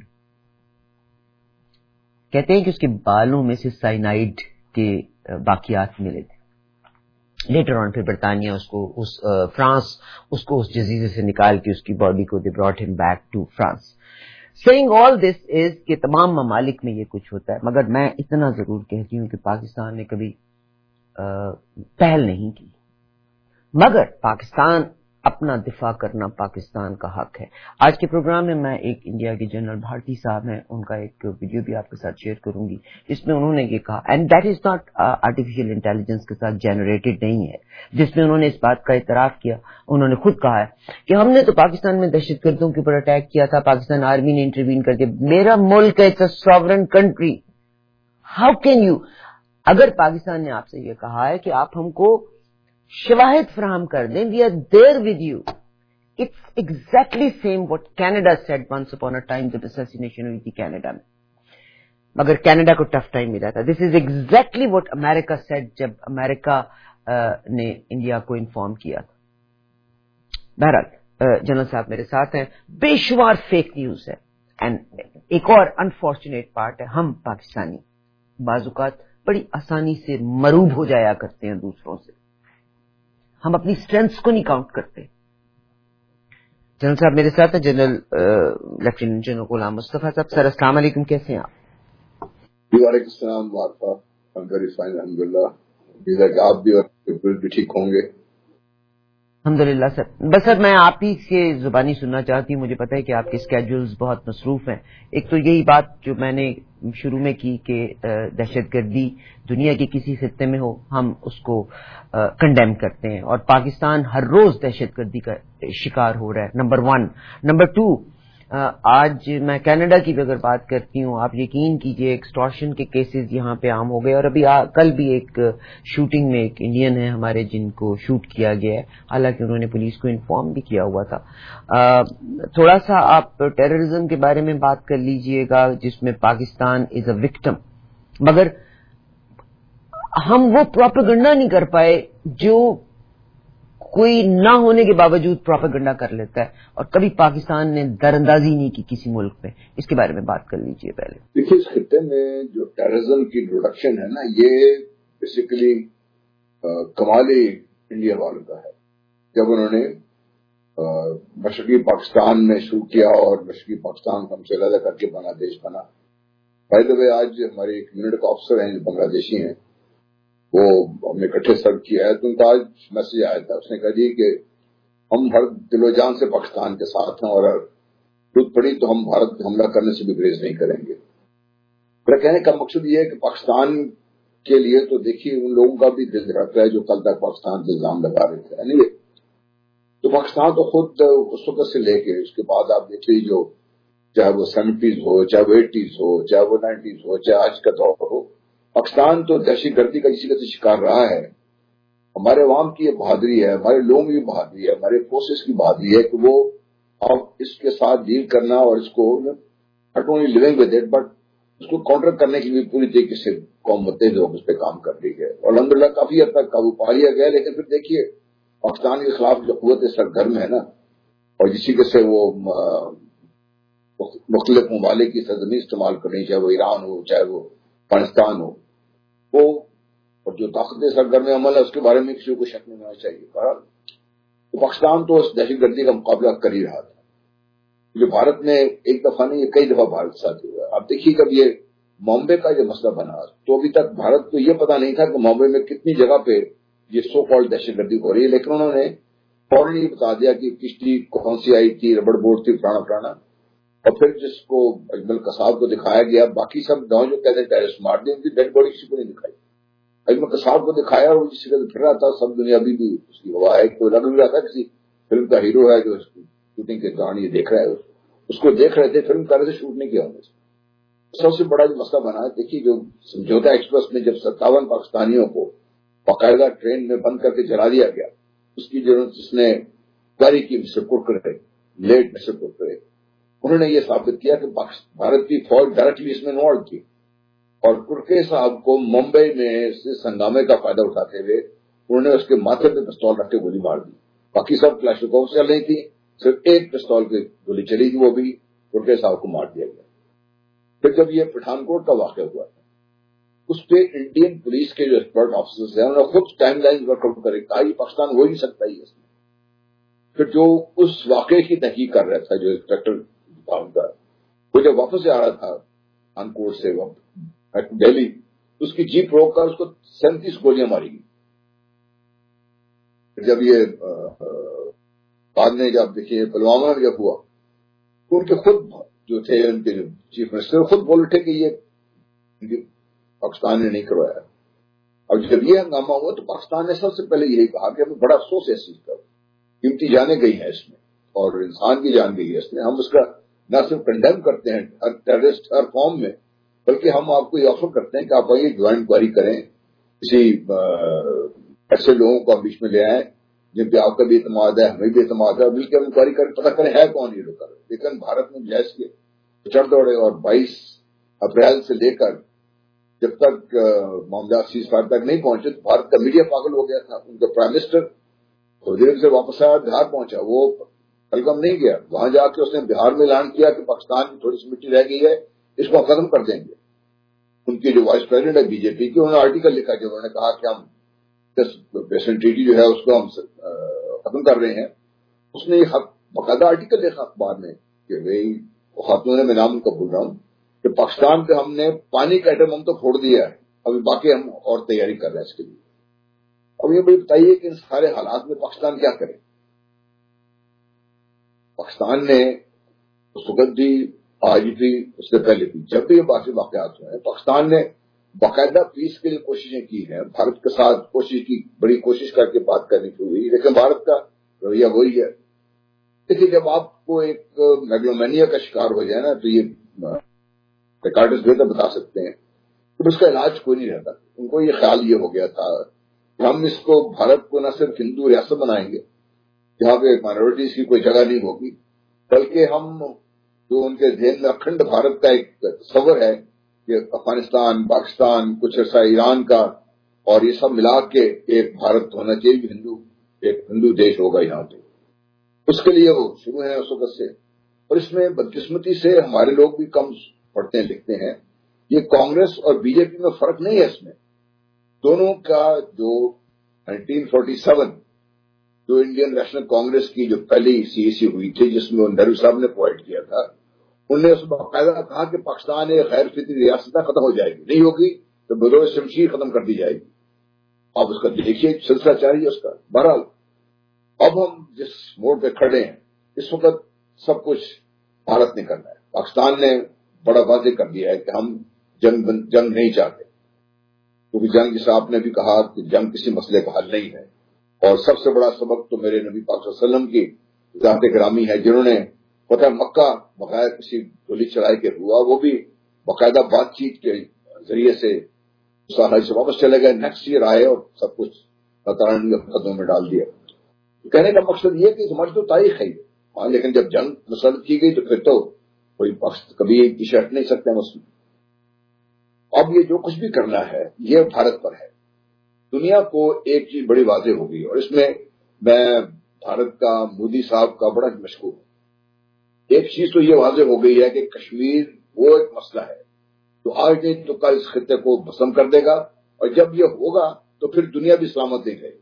کہتے ہیں کہ اس کے بالوں میں سے سائنائڈ کے باقیات ملے تھے. لیٹر آن پھر برطانیہ اس کو فرانس اس کو اس جزیرے سے نکال کے اس کی باڈی کو they brought him back to France. Seeing all this is کہ تمام ممالک میں یہ کچھ ہوتا ہے. مگر میں اتنا ضرور کہتی ہوں کہ پاکستان نے کبھی پہل نہیں کی. مگر پاکستان اپنا دفاع کرنا پاکستان کا حق ہے. آج کے پروگرام میں میں ایک انڈیا کے جنرل بھارتی صاحب ہیں, ان کا ایک ویڈیو بھی آپ کے ساتھ شیئر کروں گی جس میں انہوں نے یہ کہا, and that is not artificial intelligence کے ساتھ جنریٹڈ نہیں ہے, جس میں انہوں نے اس بات کا اعتراف کیا. انہوں نے خود کہا ہے کہ ہم نے تو پاکستان میں دہشت گردوں کے اوپر اٹیک کیا تھا, پاکستان آرمی نے انٹروین کر کے. میرا ملک ہے, it's a sovereign country. How can you, اگر پاکستان نے آپ سے یہ کہا ہے کہ آپ ہم کو شواہد فراہم کر دیں, we are there with you. It's exactly same what Canada said once upon a time جب اسیسینیشن ہوئی تھی کینیڈا میں, مگر کینیڈا کو ٹف ٹائم ملا تھا. دس از ایگزیکٹلی وٹ امریکہ سیڈ جب امریکہ نے انڈیا کو انفارم کیا تھا. بہرحال جنرل صاحب میرے ساتھ ہیں. بے شمار فیک نیوز ہے. اینڈ ایک اور انفارچونیٹ پارٹ ہے, ہم پاکستانی بعض اوقات بڑی آسانی سے مروب ہو جایا کرتے ہیں دوسروں سے. ہم اپنی اسٹرینتھس کو نہیں کاؤنٹ کرتے. जनरल साहब मेरे साथ हैं general lieutenant general Ghulam Mustafa साहब। सर अस्सलाम वालेकुम, कैसे हैं आप? वालेकुम सलाम वारफा, वेरी फाइन अल्हम्दुलिल्लाह। उम्मीद है कि आप भी और भी ठीक होंगे। अल्हम्दुलिल्लाह सर। बस सर मैं आप ही से जुबानी सुनना चाहती हूँ, मुझे पता है कि आपके स्केड्यूल्स बहुत मसरूफ हैं। एक तो यही बात जो मैंने शुरू में की कि दहशतगर्दी दुनिया के किसी खित्ते में हो हम उसको कंडेम करते हैं और पाकिस्तान हर रोज दहशतगर्दी का शिकार हो रहा है, नंबर 1। नंबर 2, आज मैं कनाडा की भी अगर बात करती हूँ, आप यकीन कीजिए एक्सटॉर्शन के केसेस यहाँ पे आम हो गए और अभी कल भी एक शूटिंग में एक इंडियन है हमारे जिनको शूट किया गया है, हालांकि उन्होंने पुलिस को इन्फॉर्म भी किया हुआ था। थोड़ा सा आप टेररिज्म के बारे में बात कर लीजिएगा जिसमें पाकिस्तान इज अ विक्टिम, मगर हम वो प्रोपेगेंडा नहीं कर पाए जो कोई ना होने के बावजूद प्रोपेगेंडा कर लेता है और कभी पाकिस्तान ने दरअंदाजी नहीं की किसी मुल्क में। इसके बारे में बात कर लीजिए पहले। देखिए, इस खित्ते में जो टेररिज्म की इंट्रोडक्शन है ना, ये बेसिकली कमाली इंडिया वालों का है। जब उन्होंने मशरकी पाकिस्तान में शुरू किया और मशरकी पाकिस्तान को हमसे अलग करके बांग्लादेश बना। बाय द वे, आज हमारे एक यूनिट का अफसर हैं जो बांग्लादेशी हैं, वो हमने इकट्ठे सर्व किया है, तो उनका आज मैसेज आया था। उसने कहा जी कि हम हर दिलो जान से पाकिस्तान के साथ हैं और जरूरत पड़ी तो हम भारत पे हमला करने से भी गुरेज नहीं करेंगे। मेरा कहने का मकसद ये है कि पाकिस्तान के लिए तो देखिए उन लोगों का भी दिल धड़कता है जो कल तक पाकिस्तान से इल्जाम लगा रहे थे। anyway, तो पाकिस्तान तो खुद उस वक्त से लेके उसके बाद आप देख लीजिए, जो चाहे वो 70s हो, चाहे वो 80s हो, चाहे वो 90s हो, चाहे आज का दौर हो, पाकिस्तान तो दहशतगर्दी का इसी का शिकार रहा है। हमारे अवाम की ये बहादुरी है, हमारे लोगों की बहादुरी है, हमारे फोर्सेस की बहादुरी है कि वो अब इसके साथ डील करना और इसको not only living with it but उसको काउंटर करने के लिए पूरी तरीके से कौम मुत्तहिद होकर उस पर काम कर रही है और अल्हम्दुलिल्लाह काफी हद तक काबू पा लिया गया। लेकिन फिर देखिए पाकिस्तान के खिलाफ जो कुव्वत सरगर्म है ना, और जिसी के से वो मुख्तलिफ ममालिक की सरजमी इस्तेमाल करनी, चाहे वो ईरान हो चाहे वो अफगानिस्तान हो, वो और जो ताकतें सरगर्म अमल है उसके बारे में किसी को शक नहीं होना चाहिए। तो पाकिस्तान तो उस दहशतगर्दी का मुकाबला कर ही रहा था जो भारत ने एक दफा नहीं कई दफा भारत के साथ हुआ। आप देखिए जब ये बॉम्बे का जो मसला बना तो अभी तक भारत को ये पता नहीं था कि बॉम्बे में कितनी जगह पे ये सो कॉल्ड दहशतगर्दी हो रही है, लेकिन उन्होंने फौरन ये बता दिया कि किश्ती कौन सी आई थी, रबड़ बोर्ड थी, फलाना। और फिर जिसको अजमल कसाब को दिखाया गया, बाकी सब गांव जो कहते हैं टेररिस्ट मार दी, उनकी डेड बॉडी किसी को नहीं दिखाई। अजमल कसाब को दिखाया और वो जिस जगह फिर रहा था, सब दुनिया अभी भी उसकी गवाह है। कोई लग भी रहा था किसी फिल्म का हीरो है जो शूटिंग के दौरान ये देख रहा है, उसको देख रहे थे, फिल्म कर रहे थे, शूट नहीं किया उन्होंने। सबसे बड़ा जो मसला बना है, देखिए जो समझौता एक्सप्रेस में जब 57 पाकिस्तानियों को बाकायदा ट्रेन में बंद करके जला दिया गया, उसकी जो जिसने क्वारी की mister Kurkure, late mister Kurkure, उन्होंने ये साबित किया कि भारत की फौज डायरेक्टली इसमें इन्वॉल्व थी और कुरके साहब को मुंबई में से संगामे का फायदा उठाते हुए उन्होंने उसके माथे पे पिस्तौल रख के गोली मार दी। बाकी सब क्लाशनिकोव चल रही थी, सिर्फ एक पिस्तौल की गोली चली थी, वो भी कुरके साहब को मार दिया गया। फिर जब ये पठानकोट का वाकया हुआ था, उस पे इंडियन पुलिस के जो एक्सपर्ट ऑफिसर्स हैं उन्होंने खुद टाइम लाइन वर्कआउट करे, कहा ये पाकिस्तान हो ही नहीं सकता ही इसमें। फिर जो उस वाकये की तहकीक कर रहा था जो इंस्पेक्टर था उनका, वो जब वापस से आ रहा था पठानकोट से दिल्ली, तो उसकी जीप रोक कर उसको 37 गोलियां मारी गई। जब ये बाद में जब देखिए पुलवामा में जब हुआ तो उनके खुद जो थे उनके चीफ मिनिस्टर खुद बोल उठे कि ये पाकिस्तान ने नहीं करवाया। अब जब ये हंगामा हुआ तो पाकिस्तान ने सबसे पहले यही कहा कि हमें बड़ा अफसोस है इस चीज का, कीमती जानें गई हैं इसमें और इंसान की जान गई है इसमें। हम उसका न सिर्फ कंडेम करते हैं हर टेररिस्ट हर फॉर्म में, बल्कि हम आपको ये ऑफर करते हैं कि आप आइए ज्वाइंट इंक्वायरी करें, किसी ऐसे लोगों को आप बीच में ले आए जिन पे आपका भी एतमाद है, हमें भी एतमाद है, मिलकर इंक्वायरी कर पता करें है कौन ये लोग कर। लेकिन भारत ने जैस के चढ़ दौड़े और 22 अप्रैल से लेकर जब तक मामला सीज फायर तक नहीं पहुंचे तो भारत का मीडिया पागल हो गया था। उनका प्राइम मिनिस्टर थोड़ी देर से वापस आया, बिहार पहुंचा, वो कलकम नहीं गया, वहां जाके उसने बिहार में ऐलान किया कि पाकिस्तान की थोड़ी सी मिट्टी रह गई है, इसको खत्म कर देंगे। उनकी जो वाइस प्रेसिडेंट है बीजेपी की, उन्होंने आर्टिकल लिखा जब उन्होंने कहा कि हम बेसन ट्रीटी जो है उसको हम खत्म कर रहे हैं। उसने باقاعدہ آرٹیکل لکھا اخبار نے کہ بھائی خاتون میں نام ان کا بول رہا ہوں کہ پاکستان پہ ہم نے پانی کا ایٹم تو پھوڑ دیا ہے, ابھی باقی ہم اور تیاری کر رہے ہیں اس کے لیے. اب یہ بھائی بتائیے کہ ان سارے حالات میں پاکستان کیا کرے. پاکستان نے اس وقت بھی, آج بھی, اس سے پہلے بھی, جب بھی یہ باقی واقعات ہوئے ہیں, پاکستان نے باقاعدہ پیس کے لیے کوششیں کی ہیں, بھارت کے ساتھ کوشش کی, بڑی کوشش کر کے بات کرنے کی ہوئی, لیکن بھارت کا رویہ وہی ہے. دیکھیے جب آپ کو ایک میگلومینیا کا شکار ہو جائے نا, تو یہ ریکارڈز بہتر بتا سکتے ہیں کہ اس کا علاج کوئی نہیں رہتا. ان کو یہ خیال یہ ہو گیا تھا کہ ہم اس کو, بھارت کو نہ صرف ہندو ریاست بنائیں گے جہاں پہ مائنورٹیز کی کوئی جگہ نہیں ہوگی, بلکہ ہم جو ان کے ذہن میں اکھنڈ بھارت کا ایک تصور ہے کہ افغانستان, پاکستان, کچھ عرصہ ایران کا, اور یہ سب ملا کے ایک بھارت ہونا چاہیے, ایک ہندو دیش ہوگا یہاں پہ. اس کے لیے وہ شروع ہیں اس وقت سے. اور اس میں بدقسمتی سے ہمارے لوگ بھی کم پڑھتے ہیں لکھتے ہیں. یہ کانگریس اور بی جے پی میں فرق نہیں ہے, اس میں دونوں کا جو 1947 جو انڈین نیشنل کانگریس کی جو پہلی سی ہوئی تھی, جس میں نہرو صاحب نے پوائنٹ کیا تھا, انہوں نے اس میں باقاعدہ کہا کہ پاکستان ایک غیر فطری ریاست ختم ہو جائے گی, نہیں ہوگی تو بدور شمشیر ختم کر دی جائے گی. آپ اس کا دیکھیے سلسلہ چاہیے اس کا. بہرحال اب ہم جس موڑ پہ کھڑے ہیں اس وقت سب کچھ بھارت نے کرنا ہے. پاکستان نے بڑا واضح کر دیا ہے کہ ہم جنگ نہیں چاہتے, کیونکہ جنگ جسے آپ نے بھی کہا کہ جنگ کسی مسئلے کا حل نہیں ہے. اور سب سے بڑا سبق تو میرے نبی پاک صلی اللہ علیہ وسلم کی ذات گرامی ہے, جنہوں نے فتح مکہ بغیر کسی گولی چڑھائے کے ہوا, وہ بھی باقاعدہ بات چیت کے ذریعے سے سے واپس چلے گئے. نیکسٹ ایئر آئے اور سب کچھ اللہ تعالیٰ نے قدموں میں ڈال دیا. کہنے کا مقصد یہ کہ ہماری تو تاریخ ہے, لیکن جب جنگ مسلط کی گئی تو پھر تو کوئی کبھی پیچھے ہٹ نہیں سکتے ہیں اس میں. اب یہ جو کچھ بھی کرنا ہے یہ بھارت پر ہے. دنیا کو ایک چیز بڑی واضح ہو گئی, اور اس میں بھارت کا, مودی صاحب کا بڑا مشکور ہوں. ایک چیز تو یہ واضح ہو گئی ہے کہ کشمیر وہ ایک مسئلہ ہے جو آج نہیں تو کل اس خطے کو بسم کر دے گا, اور جب یہ ہوگا تو پھر دنیا بھی سلامت دے گئی.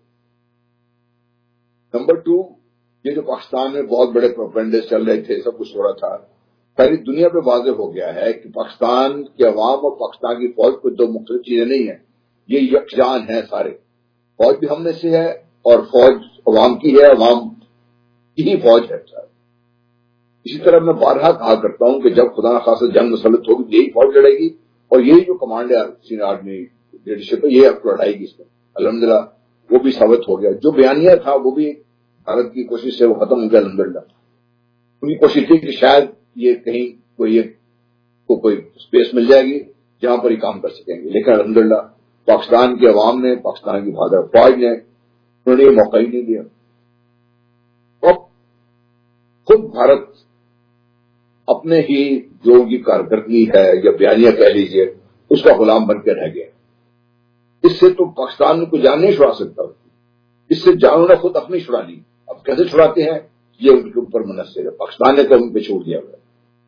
نمبر 2, یہ جو پاکستان میں بہت بڑے پروپیگنڈے چل رہے تھے, سب کچھ ہو رہا تھا, ساری دنیا پہ واضح ہو گیا ہے کہ پاکستان کے عوام اور پاکستان کی فوج کو دو مختلف چیزیں نہیں ہیں, یہ یکجان ہیں سارے. فوج بھی ہم میں سے ہے اور فوج عوام کی ہے, عوام کی ہی فوج ہے. اسی طرح میں بارہا کہا کرتا ہوں کہ جب خدا نخواستہ جنگ مسلط ہوگی یہی فوج لڑے گی, اور یہی جو کمانڈ ہے سینئر آرمی لیڈرشپ ہے یہ اب لڑائے گی. اس میں الحمدللہ وہ بھی ثابت ہو گیا. جو بیانیہ تھا وہ بھی بھارت کی کوشش سے وہ ختم ہو گیا الحمدللہ. ان کی کوشش تھی کہ شاید یہ کہیں کوئی اسپیس مل جائے گی جہاں پر یہ کام کر سکیں گے, لیکن الحمدللہ پاکستان کے عوام نے, پاکستان کی بہادر فوج نے, انہوں نے یہ موقع ہی نہیں دیا. اب خود بھارت اپنے ہی جو ان کی کارکردگی ہے یا بیانیہ کہہ لیجیے اس کا غلام بن کے رہ گیا. اس سے تو پاکستان کو جان نہیں چھڑا سکتا, اس سے جان انہوں نے خود اپنی چھڑا لی. اب کیسے چھڑاتے ہیں یہ ان کے اوپر منحصر ہے, پاکستان نے تو ان پہ چھوڑ دیا ہوا ہے.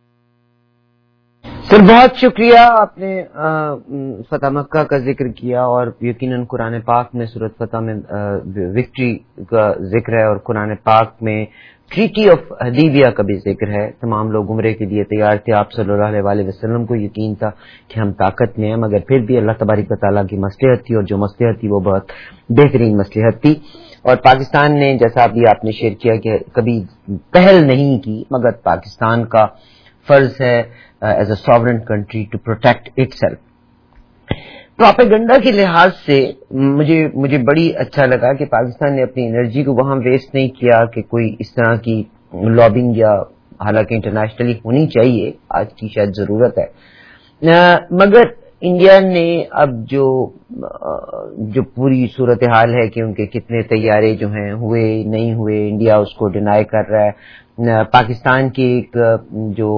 سر بہت شکریہ, آپ نے فتح مکہ کا ذکر کیا اور یقیناً قرآن پاک میں سورۃ فتح میں وکٹری کا ذکر ہے, اور قرآن پاک میں ٹریٹی آف حدیبیہ کا بھی ذکر ہے. تمام لوگ عمرے کے لیے تیار تھے, آپ صلی اللہ علیہ وسلم کو یقین تھا کہ ہم طاقت میں ہیں, مگر پھر بھی اللہ تبارک و تعالیٰ کی مصلحت تھی, اور جو مصلحت تھی وہ بہت بہترین مصلحت تھی. اور پاکستان نے, جیسا ابھی آپ نے شیئر کیا کہ کبھی پہل نہیں کی, مگر پاکستان کا فرض ہے as a sovereign country to protect itself. Propaganda کے لحاظ سے مجھے بڑی اچھا لگا کہ پاکستان نے اپنی انرجی کو وہاں ویسٹ نہیں کیا کہ کوئی اس طرح کی لابنگ, یا حالانکہ انٹرنیشنلی ہونی چاہیے, آج کی شاید ضرورت ہے, مگر انڈیا نے اب جو پوری صورتحال ہے کہ ان کے کتنے طیارے جو ہیں ہوئے نہیں ہوئے, انڈیا اس کو ڈینائی کر رہا ہے. پاکستان کے ایک جو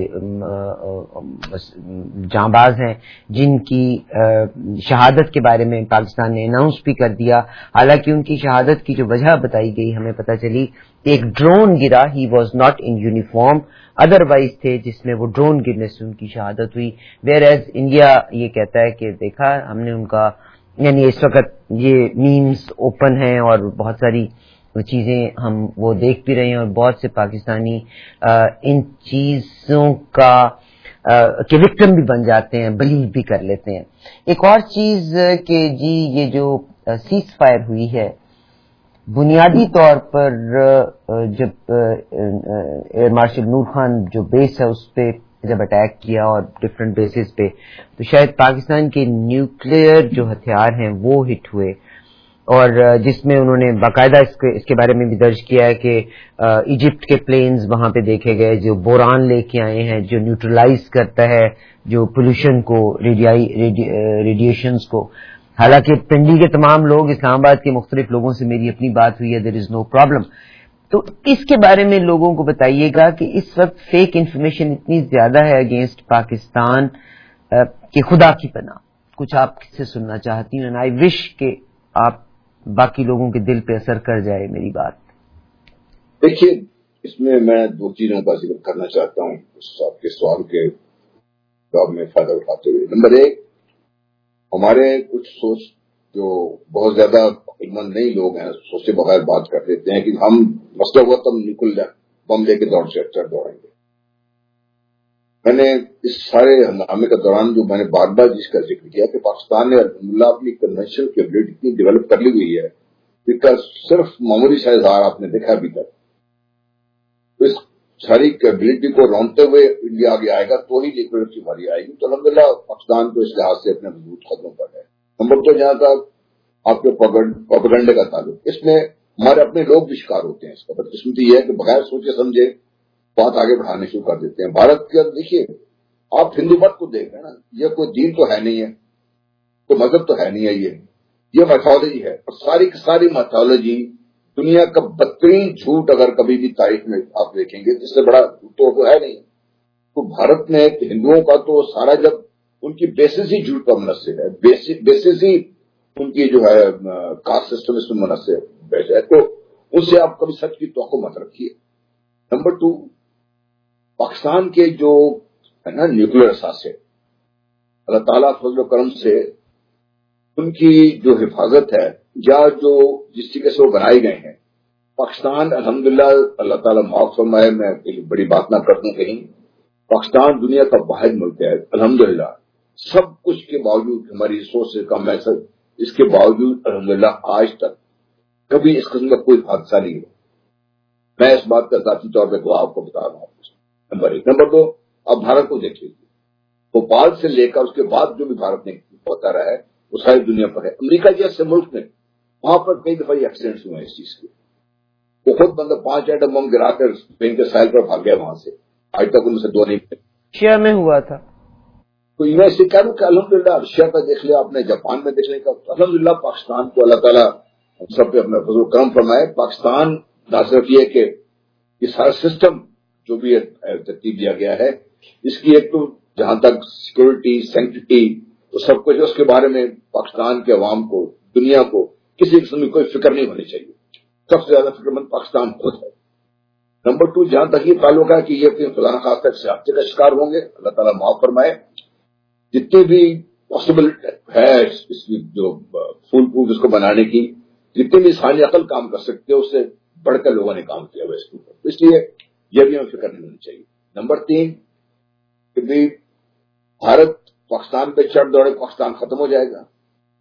جانباز ہیں جن کی شہادت کے بارے میں پاکستان نے اناؤنس بھی کر دیا, حالانکہ ان کی شہادت کی جو وجہ بتائی گئی ہمیں پتہ چلی ایک ڈرون گرا, he was not in uniform, otherwise تھے جس میں وہ ڈرون گرنے سے ان کی شہادت ہوئی. ویئر ایز انڈیا یہ کہتا ہے کہ دیکھا ہم نے ان کا, یعنی اس وقت یہ میمز اوپن ہیں اور بہت ساری چیزیں ہم وہ دیکھ بھی رہے ہیں، اور بہت سے پاکستانی ان چیزوں کا کہ وکٹم بھی بن جاتے ہیں، بلیو بھی کر لیتے ہیں۔ ایک اور چیز کہ جی یہ جو سیز فائر ہوئی ہے، بنیادی طور پر جب ایئر مارشل نور خان جو بیس ہے اس پہ جب اٹیک کیا اور ڈفرینٹ بیسز پہ، تو شاید پاکستان کے نیوکلیئر جو ہتھیار ہیں وہ ہٹ ہوئے، اور جس میں انہوں نے باقاعدہ اس کے بارے میں بھی درج کیا ہے کہ ایجپٹ کے پلینز وہاں پہ دیکھے گئے جو بوران لے کے آئے ہیں، جو نیوٹرلائز کرتا ہے جو پولوشن کو، ریڈیشنز کو۔ حالانکہ پنڈی کے تمام لوگ، اسلام آباد کے مختلف لوگوں سے میری اپنی بات ہوئی ہے، دیر از نو پرابلم۔ تو اس کے بارے میں لوگوں کو بتائیے گا کہ اس وقت فیک انفارمیشن اتنی زیادہ ہے اگینسٹ پاکستان کہ خدا کی پناہ کچھ آپ سے سننا چاہتی ہوں، آئی وش کہ آپ باقی لوگوں کے دل پہ اثر کر جائے میری بات۔ دیکھیے، اس میں دو چیزوں کا ذکر کرنا چاہتا ہوں آپ کے سوال کے جواب میں فائدہ اٹھاتے ہوئے۔ نمبر ایک، ہمارے کچھ سوچ جو بہت زیادہ علمند نہیں لوگ ہیں، سوچے بغیر بات کر دیتے ہیں کہ ہم مسئلہ ہوا تم نکل بم لے کے دوڑیں گے۔ میں نے اس سارے ہنگامے کے دوران جو میں نے بار بار جس کا ذکر کیا کہ پاکستان نے الحمدللہ اپنی کنونشنل کیپبلٹی اتنی ڈیولپ کر لی ہوئی ہے کہ صرف معمولی سا اظہار آپ نے دیکھا ابھی تک، اس ساری کیپبلٹی کو رونتے ہوئے انڈیا آگے آئے گا تو ہی لیکوڈیٹی ہماری آئے گی۔ تو الحمدللہ پاکستان کو اس لحاظ سے اپنے وجود خطروں پر ہے۔ نمبر دو، جہاں تک آپ کے پروپیگنڈے کا تعلق، اس میں ہمارے اپنے لوگ بھی شکار ہوتے ہیں۔ اس کا بدقسمتی یہ ہے کہ بغیر سوچے سمجھے بات آگے بڑھانے شروع کر دیتے ہیں۔ بھارت کے اندر دیکھیے، آپ ہندو مت کو دیکھ رہے ہیں نا، یہ کوئی دین تو ہے نہیں ہے، کوئی مذہب تو ہے نہیں ہے، یہ میتھولوجی ہے، اور ساری کی ساری میتھولوجی دنیا کا بدترین جھوٹ اگر کبھی بھی تاریخ میں آپ دیکھیں گے اس سے بڑا تو ہے نہیں۔ تو بھارت میں ہندوؤں کا تو سارا جب ان کی بیسس ہی جھوٹ پر منحصر ہے، بیسس ہی ان کی جو ہے کاسٹ سسٹم اس میں منحصر ہے، تو ان سے آپ کبھی سچ کی توقع مت رکھیے۔ نمبر دو، پاکستان کے جو ہے نا نیوکلیر اثاثے، اللہ تعالیٰ فضل و کرم سے ان کی جو حفاظت ہے یا جو جس طریقے سے وہ بنائے گئے ہیں، پاکستان الحمدللہ اللہ تعالیٰ معاف فرمائے، میں بڑی بات نہ کرتا ہوں کہیں، پاکستان دنیا کا واحد ملک ہے الحمدللہ، سب کچھ کے باوجود، ہماری ریسورسز کا میسر، اس کے باوجود الحمدللہ آج تک کبھی اس قسم کا کوئی حادثہ نہیں ہوا۔ میں اس بات کا ذاتی طور پہ گواہ آپ کو بتا رہا ہوں۔ نمبر ایک۔ نمبر دو، اب بھارت کو دیکھ لیجیے، بھوپال سے لے کر اس کے بعد جو بھی بھارت نے ہوتا رہا ہے وہ ساری دنیا پر ہے۔ امریکہ جیسے ملک میں وہاں پر کئی دفعہ ایکسیڈنٹس ہوئے ہیں اس چیز کے، وہ خود بندہ 5 ایٹم بم گرا کر اسپین کے ساحل پر بھاگ گیا وہاں سے، آج تک ان سے 2 نہیں ملے۔ رشیا میں ہوا تھا، تو میں اسے کہہ رہا ہوں کہ الحمدللہ رشیا کا دیکھ لیا آپ نے، جاپان میں دیکھ لیا، الحمدللہ پاکستان کو اللہ تعالیٰ سب پہ اپنا فضل و کرم فرمائے۔ پاکستان نہ صرف یہ کہ یہ سارا سسٹم جو بھی ترتیب دیا گیا ہے، اس کی ایک تو جہاں تک سیکورٹی، سینکٹی، تو سب کچھ اس کے بارے میں پاکستان کے عوام کو، دنیا کو کسی قسم کی کوئی فکر نہیں ہونی چاہیے۔ سب سے زیادہ فکر مند پاکستان خود ہے۔ نمبر 2، جہاں تک یہ تعلق ہے کہ یہ اپنے خدا نخواستہ حادثے کا شکار ہوں گے، اللہ تعالیٰ معاف فرمائے، جتنی بھی پاسبل ہے اس جو فول پروف اس کو بنانے کی، جتنی بھی انسانی عقل کام کر سکتے ہیں اس سے بڑھ کر لوگوں نے کام کیا ہوا اس کے اوپر، اس لیے یہ بھی ہمیں فکر نہیں ہونی چاہیے۔ نمبر 3 کہ بھی بھارت پاکستان پہ چڑھ دوڑے، پاکستان ختم ہو جائے گا۔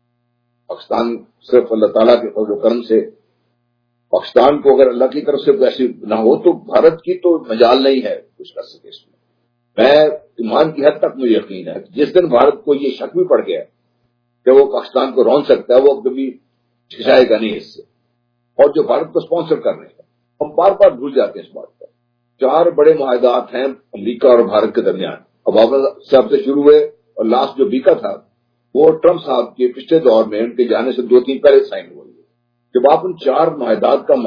پاکستان صرف اللہ تعالیٰ کے فضل و کرم سے، پاکستان کو اگر اللہ کی طرف سے ایسی نہ ہو تو بھارت کی تو مجال نہیں ہے کچھ کر سکے اس میں۔ میں ایمان کی حد تک مجھے یقین ہے جس دن بھارت کو یہ شک بھی پڑ گیا کہ وہ پاکستان کو رون سکتا ہے، وہ کبھی جھجھائے گا نہیں اس سے۔ اور جو بھارت کو اسپانسر کر رہے ہیں، ہم بار بار بھول جاتے ہیں اس بات پر، 4 بڑے معاہدات ہیں امریکہ اور بھارت کے درمیان، اوباما صاحب سے شروع ہوئے اور لاسٹ جو بیکا تھا وہ ٹرمپ صاحب کے پچھلے دور میں ان کے جانے سے 2-3 پہلے سائن ہوئی۔ جب آپ ان 4 معاہدات کا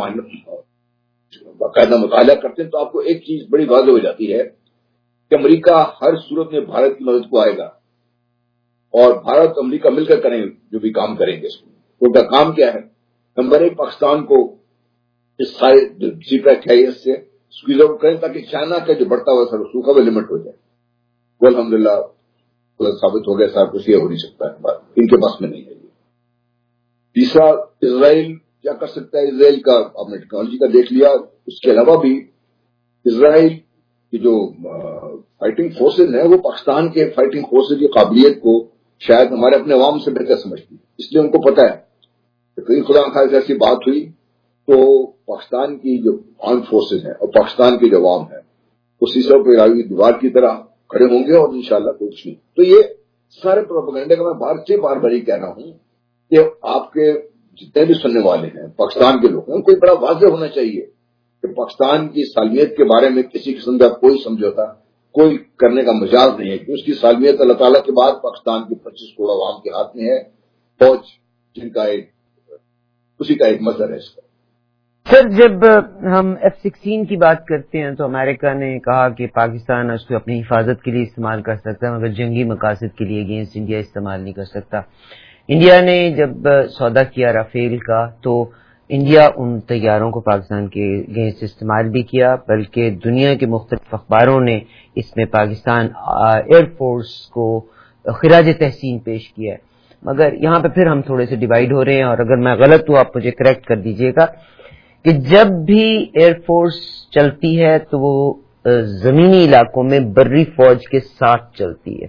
باقاعدہ مطالعہ کرتے ہیں تو آپ کو ایک چیز بڑی واضح ہو جاتی ہے کہ امریکہ ہر صورت میں بھارت کی مدد کو آئے گا، اور بھارت امریکہ مل کر کریں جو بھی کام کریں گے اس میں۔ ان کا کام کیا ہے؟ نمبر 1، پاکستان کو اس سارے سی پیک ہے اس سے اسکویز آؤٹ کریں تاکہ چائنا کا جو بڑھتا ہوا سر سوکھا وہ لمٹ ہو جائے۔ وہ الحمدللہ ثابت ہو گیا صاحب کچھ یہ ہو نہیں سکتا ہے، ان کے پاس میں نہیں ہے۔ تیسرا، اسرائیل کیا کر سکتا ہے اسرائیل کا آپ نے ٹیکنالوجی کا دیکھ لیا. اس کے علاوہ بھی اسرائیل کی جو فائٹنگ فورسز ہیں وہ پاکستان کے فائٹنگ فورسز کی قابلیت کو شاید ہمارے اپنے عوام سے بہتر سمجھتی ہے. اس لیے ان کو پتا ہے کہ کہیں خدا نخواستہ ایسی بات ہوئی تو پاکستان کی جو آرم فورسز ہیں اور پاکستان کے جو عوام ہیں وہ سیسو پہ آئی دیوار کی طرح کھڑے ہوں گے اور انشاءاللہ کچھ نہیں. تو یہ سارے پروپیگنڈے کا میں بار بار یہ کہہ رہا ہوں کہ آپ کے جتنے بھی سننے والے ہیں پاکستان کے لوگ ہیں ان کو بڑا واضح ہونا چاہیے کہ پاکستان کی سالمیت کے بارے میں کسی قسم کا کوئی سمجھوتا کوئی کرنے کا مجاز نہیں ہے کہ اس کی سالمیت اللہ تعالیٰ کے بعد پاکستان کی 25 کروڑ عوام کے ہاتھ میں ہے. فوج جن کا اسی کا ایک مظہر ہے اس کا. سر جب ہم F-16 کی بات کرتے ہیں تو امریکہ نے کہا کہ پاکستان اس کو اپنی حفاظت کے لیے استعمال کر سکتا ہے مگر جنگی مقاصد کے لیے اگینسٹ انڈیا استعمال نہیں کر سکتا. انڈیا نے جب سودا کیا رافیل کا تو انڈیا ان طیاروں کو پاکستان کے اگینسٹ استعمال بھی کیا بلکہ دنیا کے مختلف اخباروں نے اس میں پاکستان ایئر فورس کو خراج تحسین پیش کیا ہے. مگر یہاں پہ پھر ہم تھوڑے سے ڈیوائیڈ ہو رہے ہیں اور اگر میں غلط ہوں آپ مجھے کریکٹ کر دیجیے گا کہ جب بھی ایئر فورس چلتی ہے تو وہ زمینی علاقوں میں بری فوج کے ساتھ چلتی ہے.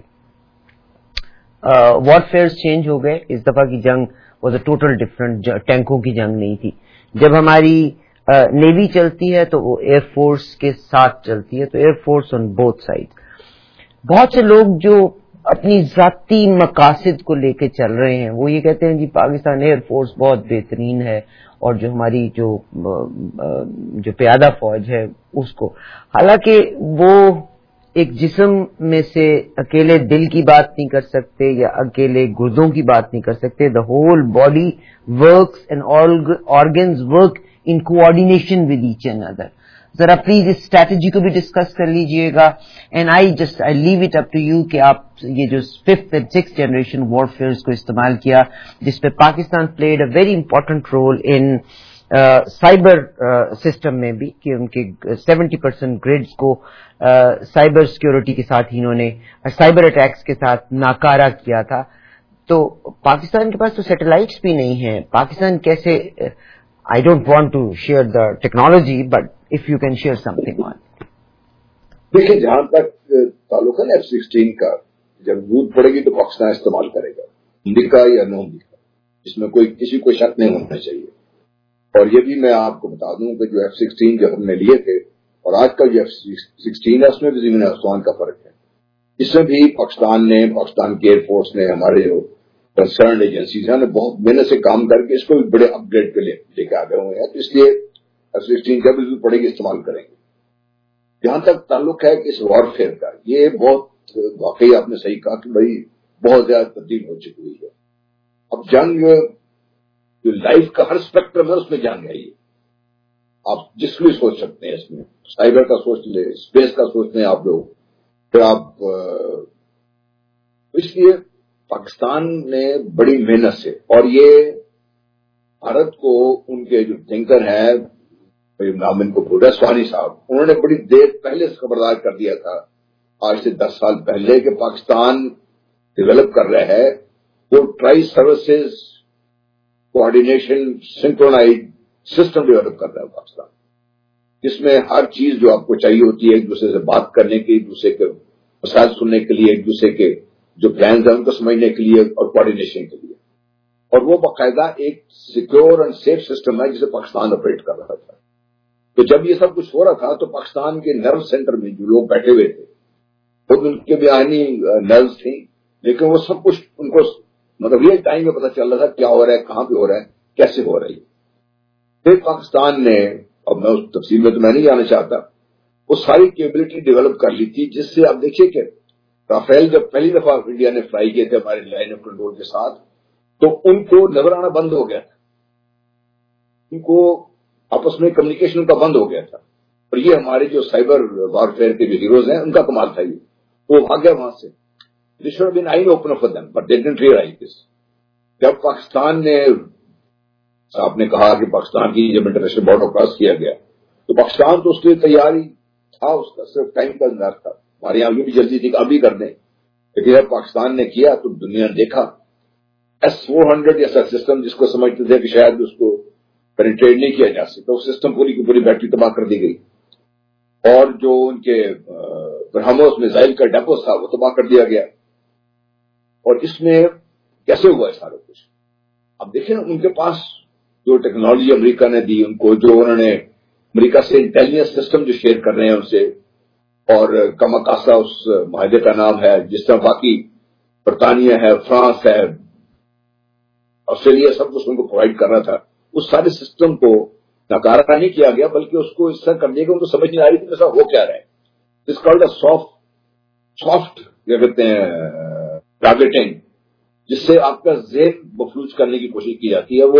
وارفیئر چینج ہو گئے. اس دفعہ کی جنگ واز اے ٹوٹل ڈفرنٹ. ٹینکوں کی جنگ نہیں تھی. جب ہماری نیوی چلتی ہے تو وہ ایئر فورس کے ساتھ چلتی ہے. تو air force on both side. بہت سے لوگ جو اپنی ذاتی مقاصد کو لے کے چل رہے ہیں وہ یہ کہتے ہیں جی پاکستان ایئر فورس بہت بہترین ہے اور جو ہماری جو پیادہ فوج ہے اس کو. حالانکہ وہ ایک جسم میں سے اکیلے دل کی بات نہیں کر سکتے یا اکیلے گردوں کی بات نہیں کر سکتے. The whole body works and organs work in coordination with each and other. ذرا پلیز اس اسٹریٹجی کو بھی ڈسکس کر لیجئے گا. And I leave it up to you کہ آپ یہ جو 5th and 6th جنریشن وارفیئرز کو استعمال کیا جس پہ Pakistan played a very important role in cyber system میں بھی کہ ان کے 70% گریڈز کو سائبر سیکورٹی کے ساتھ انہوں نے سائبر اٹیکس کے ساتھ ناکارہ کیا تھا. تو پاکستان کے پاس تو سیٹلائٹس بھی نہیں ہیں. پاکستان کیسے I don't want to share the technology, but if you can share something on it. دیکھیں جہاں تک تعلق ہے F-16 کا جب ضرورت پڑے گی تو پاکستان استعمال کرے گا امریکہ یا نہ امریکہ اس میں کسی کو شک نہیں ہونا چاہیے. اور یہ بھی میں آپ کو بتا دوں کہ جو F-16 جو ہم نے لیے تھے اور آج کا جو F-16 ہے اس میں بھی زمین آسمان کا فرق ہے. اس میں بھی پاکستان کی ایئر فورس نے ہمارے جو کنسرنڈ ایجنسیز ہیں بہت محنت سے کام کر کے اس کو بھی بڑے اپ گریڈ پہ لے کے آ گئے ہوئے ہیں. تو اس لیے F-16 جب ضرورت پڑے گی استعمال کریں گے. جہاں تک تعلق ہے کہ اس وارفیئر کا یہ بہت واقعی آپ نے صحیح کہا کہ بھائی بہت زیادہ تبدیل ہو چکی ہوئی ہے. اب جنگ جو لائف کا ہر اسپیکٹرم ہے اس میں جنگ ہے. یہ آپ جس کو بھی سوچ سکتے ہیں اس میں سائبر کا سوچ لیں اسپیس کا سوچ لیں آپ لوگ. پھر آپ اس لیے پاکستان نے بڑی محنت سے اور یہ بھارت کو ان کے جو تھنکر ہیں نام ان کو بھولا سوانی صاحب انہوں نے بڑی دیر پہلے سے خبردار کر دیا تھا آج سے 10 سال پہلے کہ پاکستان ڈیولپ کر رہا ہے وہ tri services coordination synchronize system develop کر رہا ہے پاکستان جس میں ہر چیز جو آپ کو چاہیے ہوتی ہے ایک دوسرے سے بات کرنے کی ایک دوسرے کے مسائل سننے کے لیے ایک دوسرے کے جو پلانز ہیں ان کو سمجھنے کے لیے اور کوآرڈینیشن کے لیے. اور وہ باقاعدہ ایک سیکیور اینڈ سیف سسٹم ہے جسے پاکستان آپریٹ کر رہا تھا. تو جب یہ سب کچھ ہو رہا تھا تو پاکستان کے نرو سینٹر میں جو لوگ بیٹھے ہوئے تھے خود ان کے بھی آئینی نروز تھیں لیکن وہ سب کچھ ان کو مطلب ریئل ٹائم میں پتہ چل رہا تھا کیا ہو رہا ہے کہاں پہ ہو رہا ہے کیسے ہو رہی ہے. پھر پاکستان نے اب میں اس تفصیل میں تو میں نہیں جانا چاہتا وہ ساری کیپبلٹی ڈیولپ کر لی تھی جس سے آپ دیکھیے کہ رافیل جب پہلی دفعہ انڈیا نے فلائی کیے تھے ہمارے لائن آف کنٹرول کے ساتھ تو ان کو نظر آنا بند ہو گیا تھا. ان کو آپس میں کمیونیکیشن کا بند ہو گیا تھا. اور یہ ہمارے جو سائبر وارفیئر کے جو ہیروز ہیں ان کا کمال تھا. یہ وہ بھاگ گیا وہاں سے. This should have been eye opener for them, but they didn't realize this. جب پاکستان نے صاحب نے کہا کہ پاکستان کی جب انٹرنیشنل بارڈر کراس کیا گیا تو پاکستان تو اس کے لیے تیاری تھا اس کا صرف ٹائم کا انتظار تھا. ہمارے یہاں بھی جلدی تھی کہ ابھی کر دیں لیکن جب پاکستان نے کیا تو دنیا نے دیکھا S-400 جیسا سسٹم جس کو سمجھتے تھے کہ شاید اس کو पेनिट्रेट नहीं किया जा सकता, तो सिस्टम पूरी की पूरी बैटरी तबाह कर दी गई, और जो उनके ब्रह्मोस मिसाइल का डेपो था वो तबाह कर दिया गया। और इसमें कैसे हुआ है सारा कुछ? अब देखें उनके पास जो टेक्नोलॉजी अमेरिका ने दी उनको, जो उन्होंने अमेरिका से इंटेलिजेंस सिस्टम जो शेयर कर रहे हैं उनसे, और कमाकासा उस माहदे का नाम है, जिस तरह बाकी बरतानिया है, फ्रांस है, ऑस्ट्रेलिया सब कुछ उनको प्रोवाइड कर रहा था, उस सारे सिस्टम को नकारा नहीं किया गया, बल्कि उसको इस तरह कर दिया कि उनको समझ नहीं आ रही थी ऐसा हो क्या रहा है। इस कॉल्ड सॉफ्ट क्या कहते हैं टारगेटिंग, जिससे आपका ज़हन मफलूज करने की कोशिश की जाती है। वो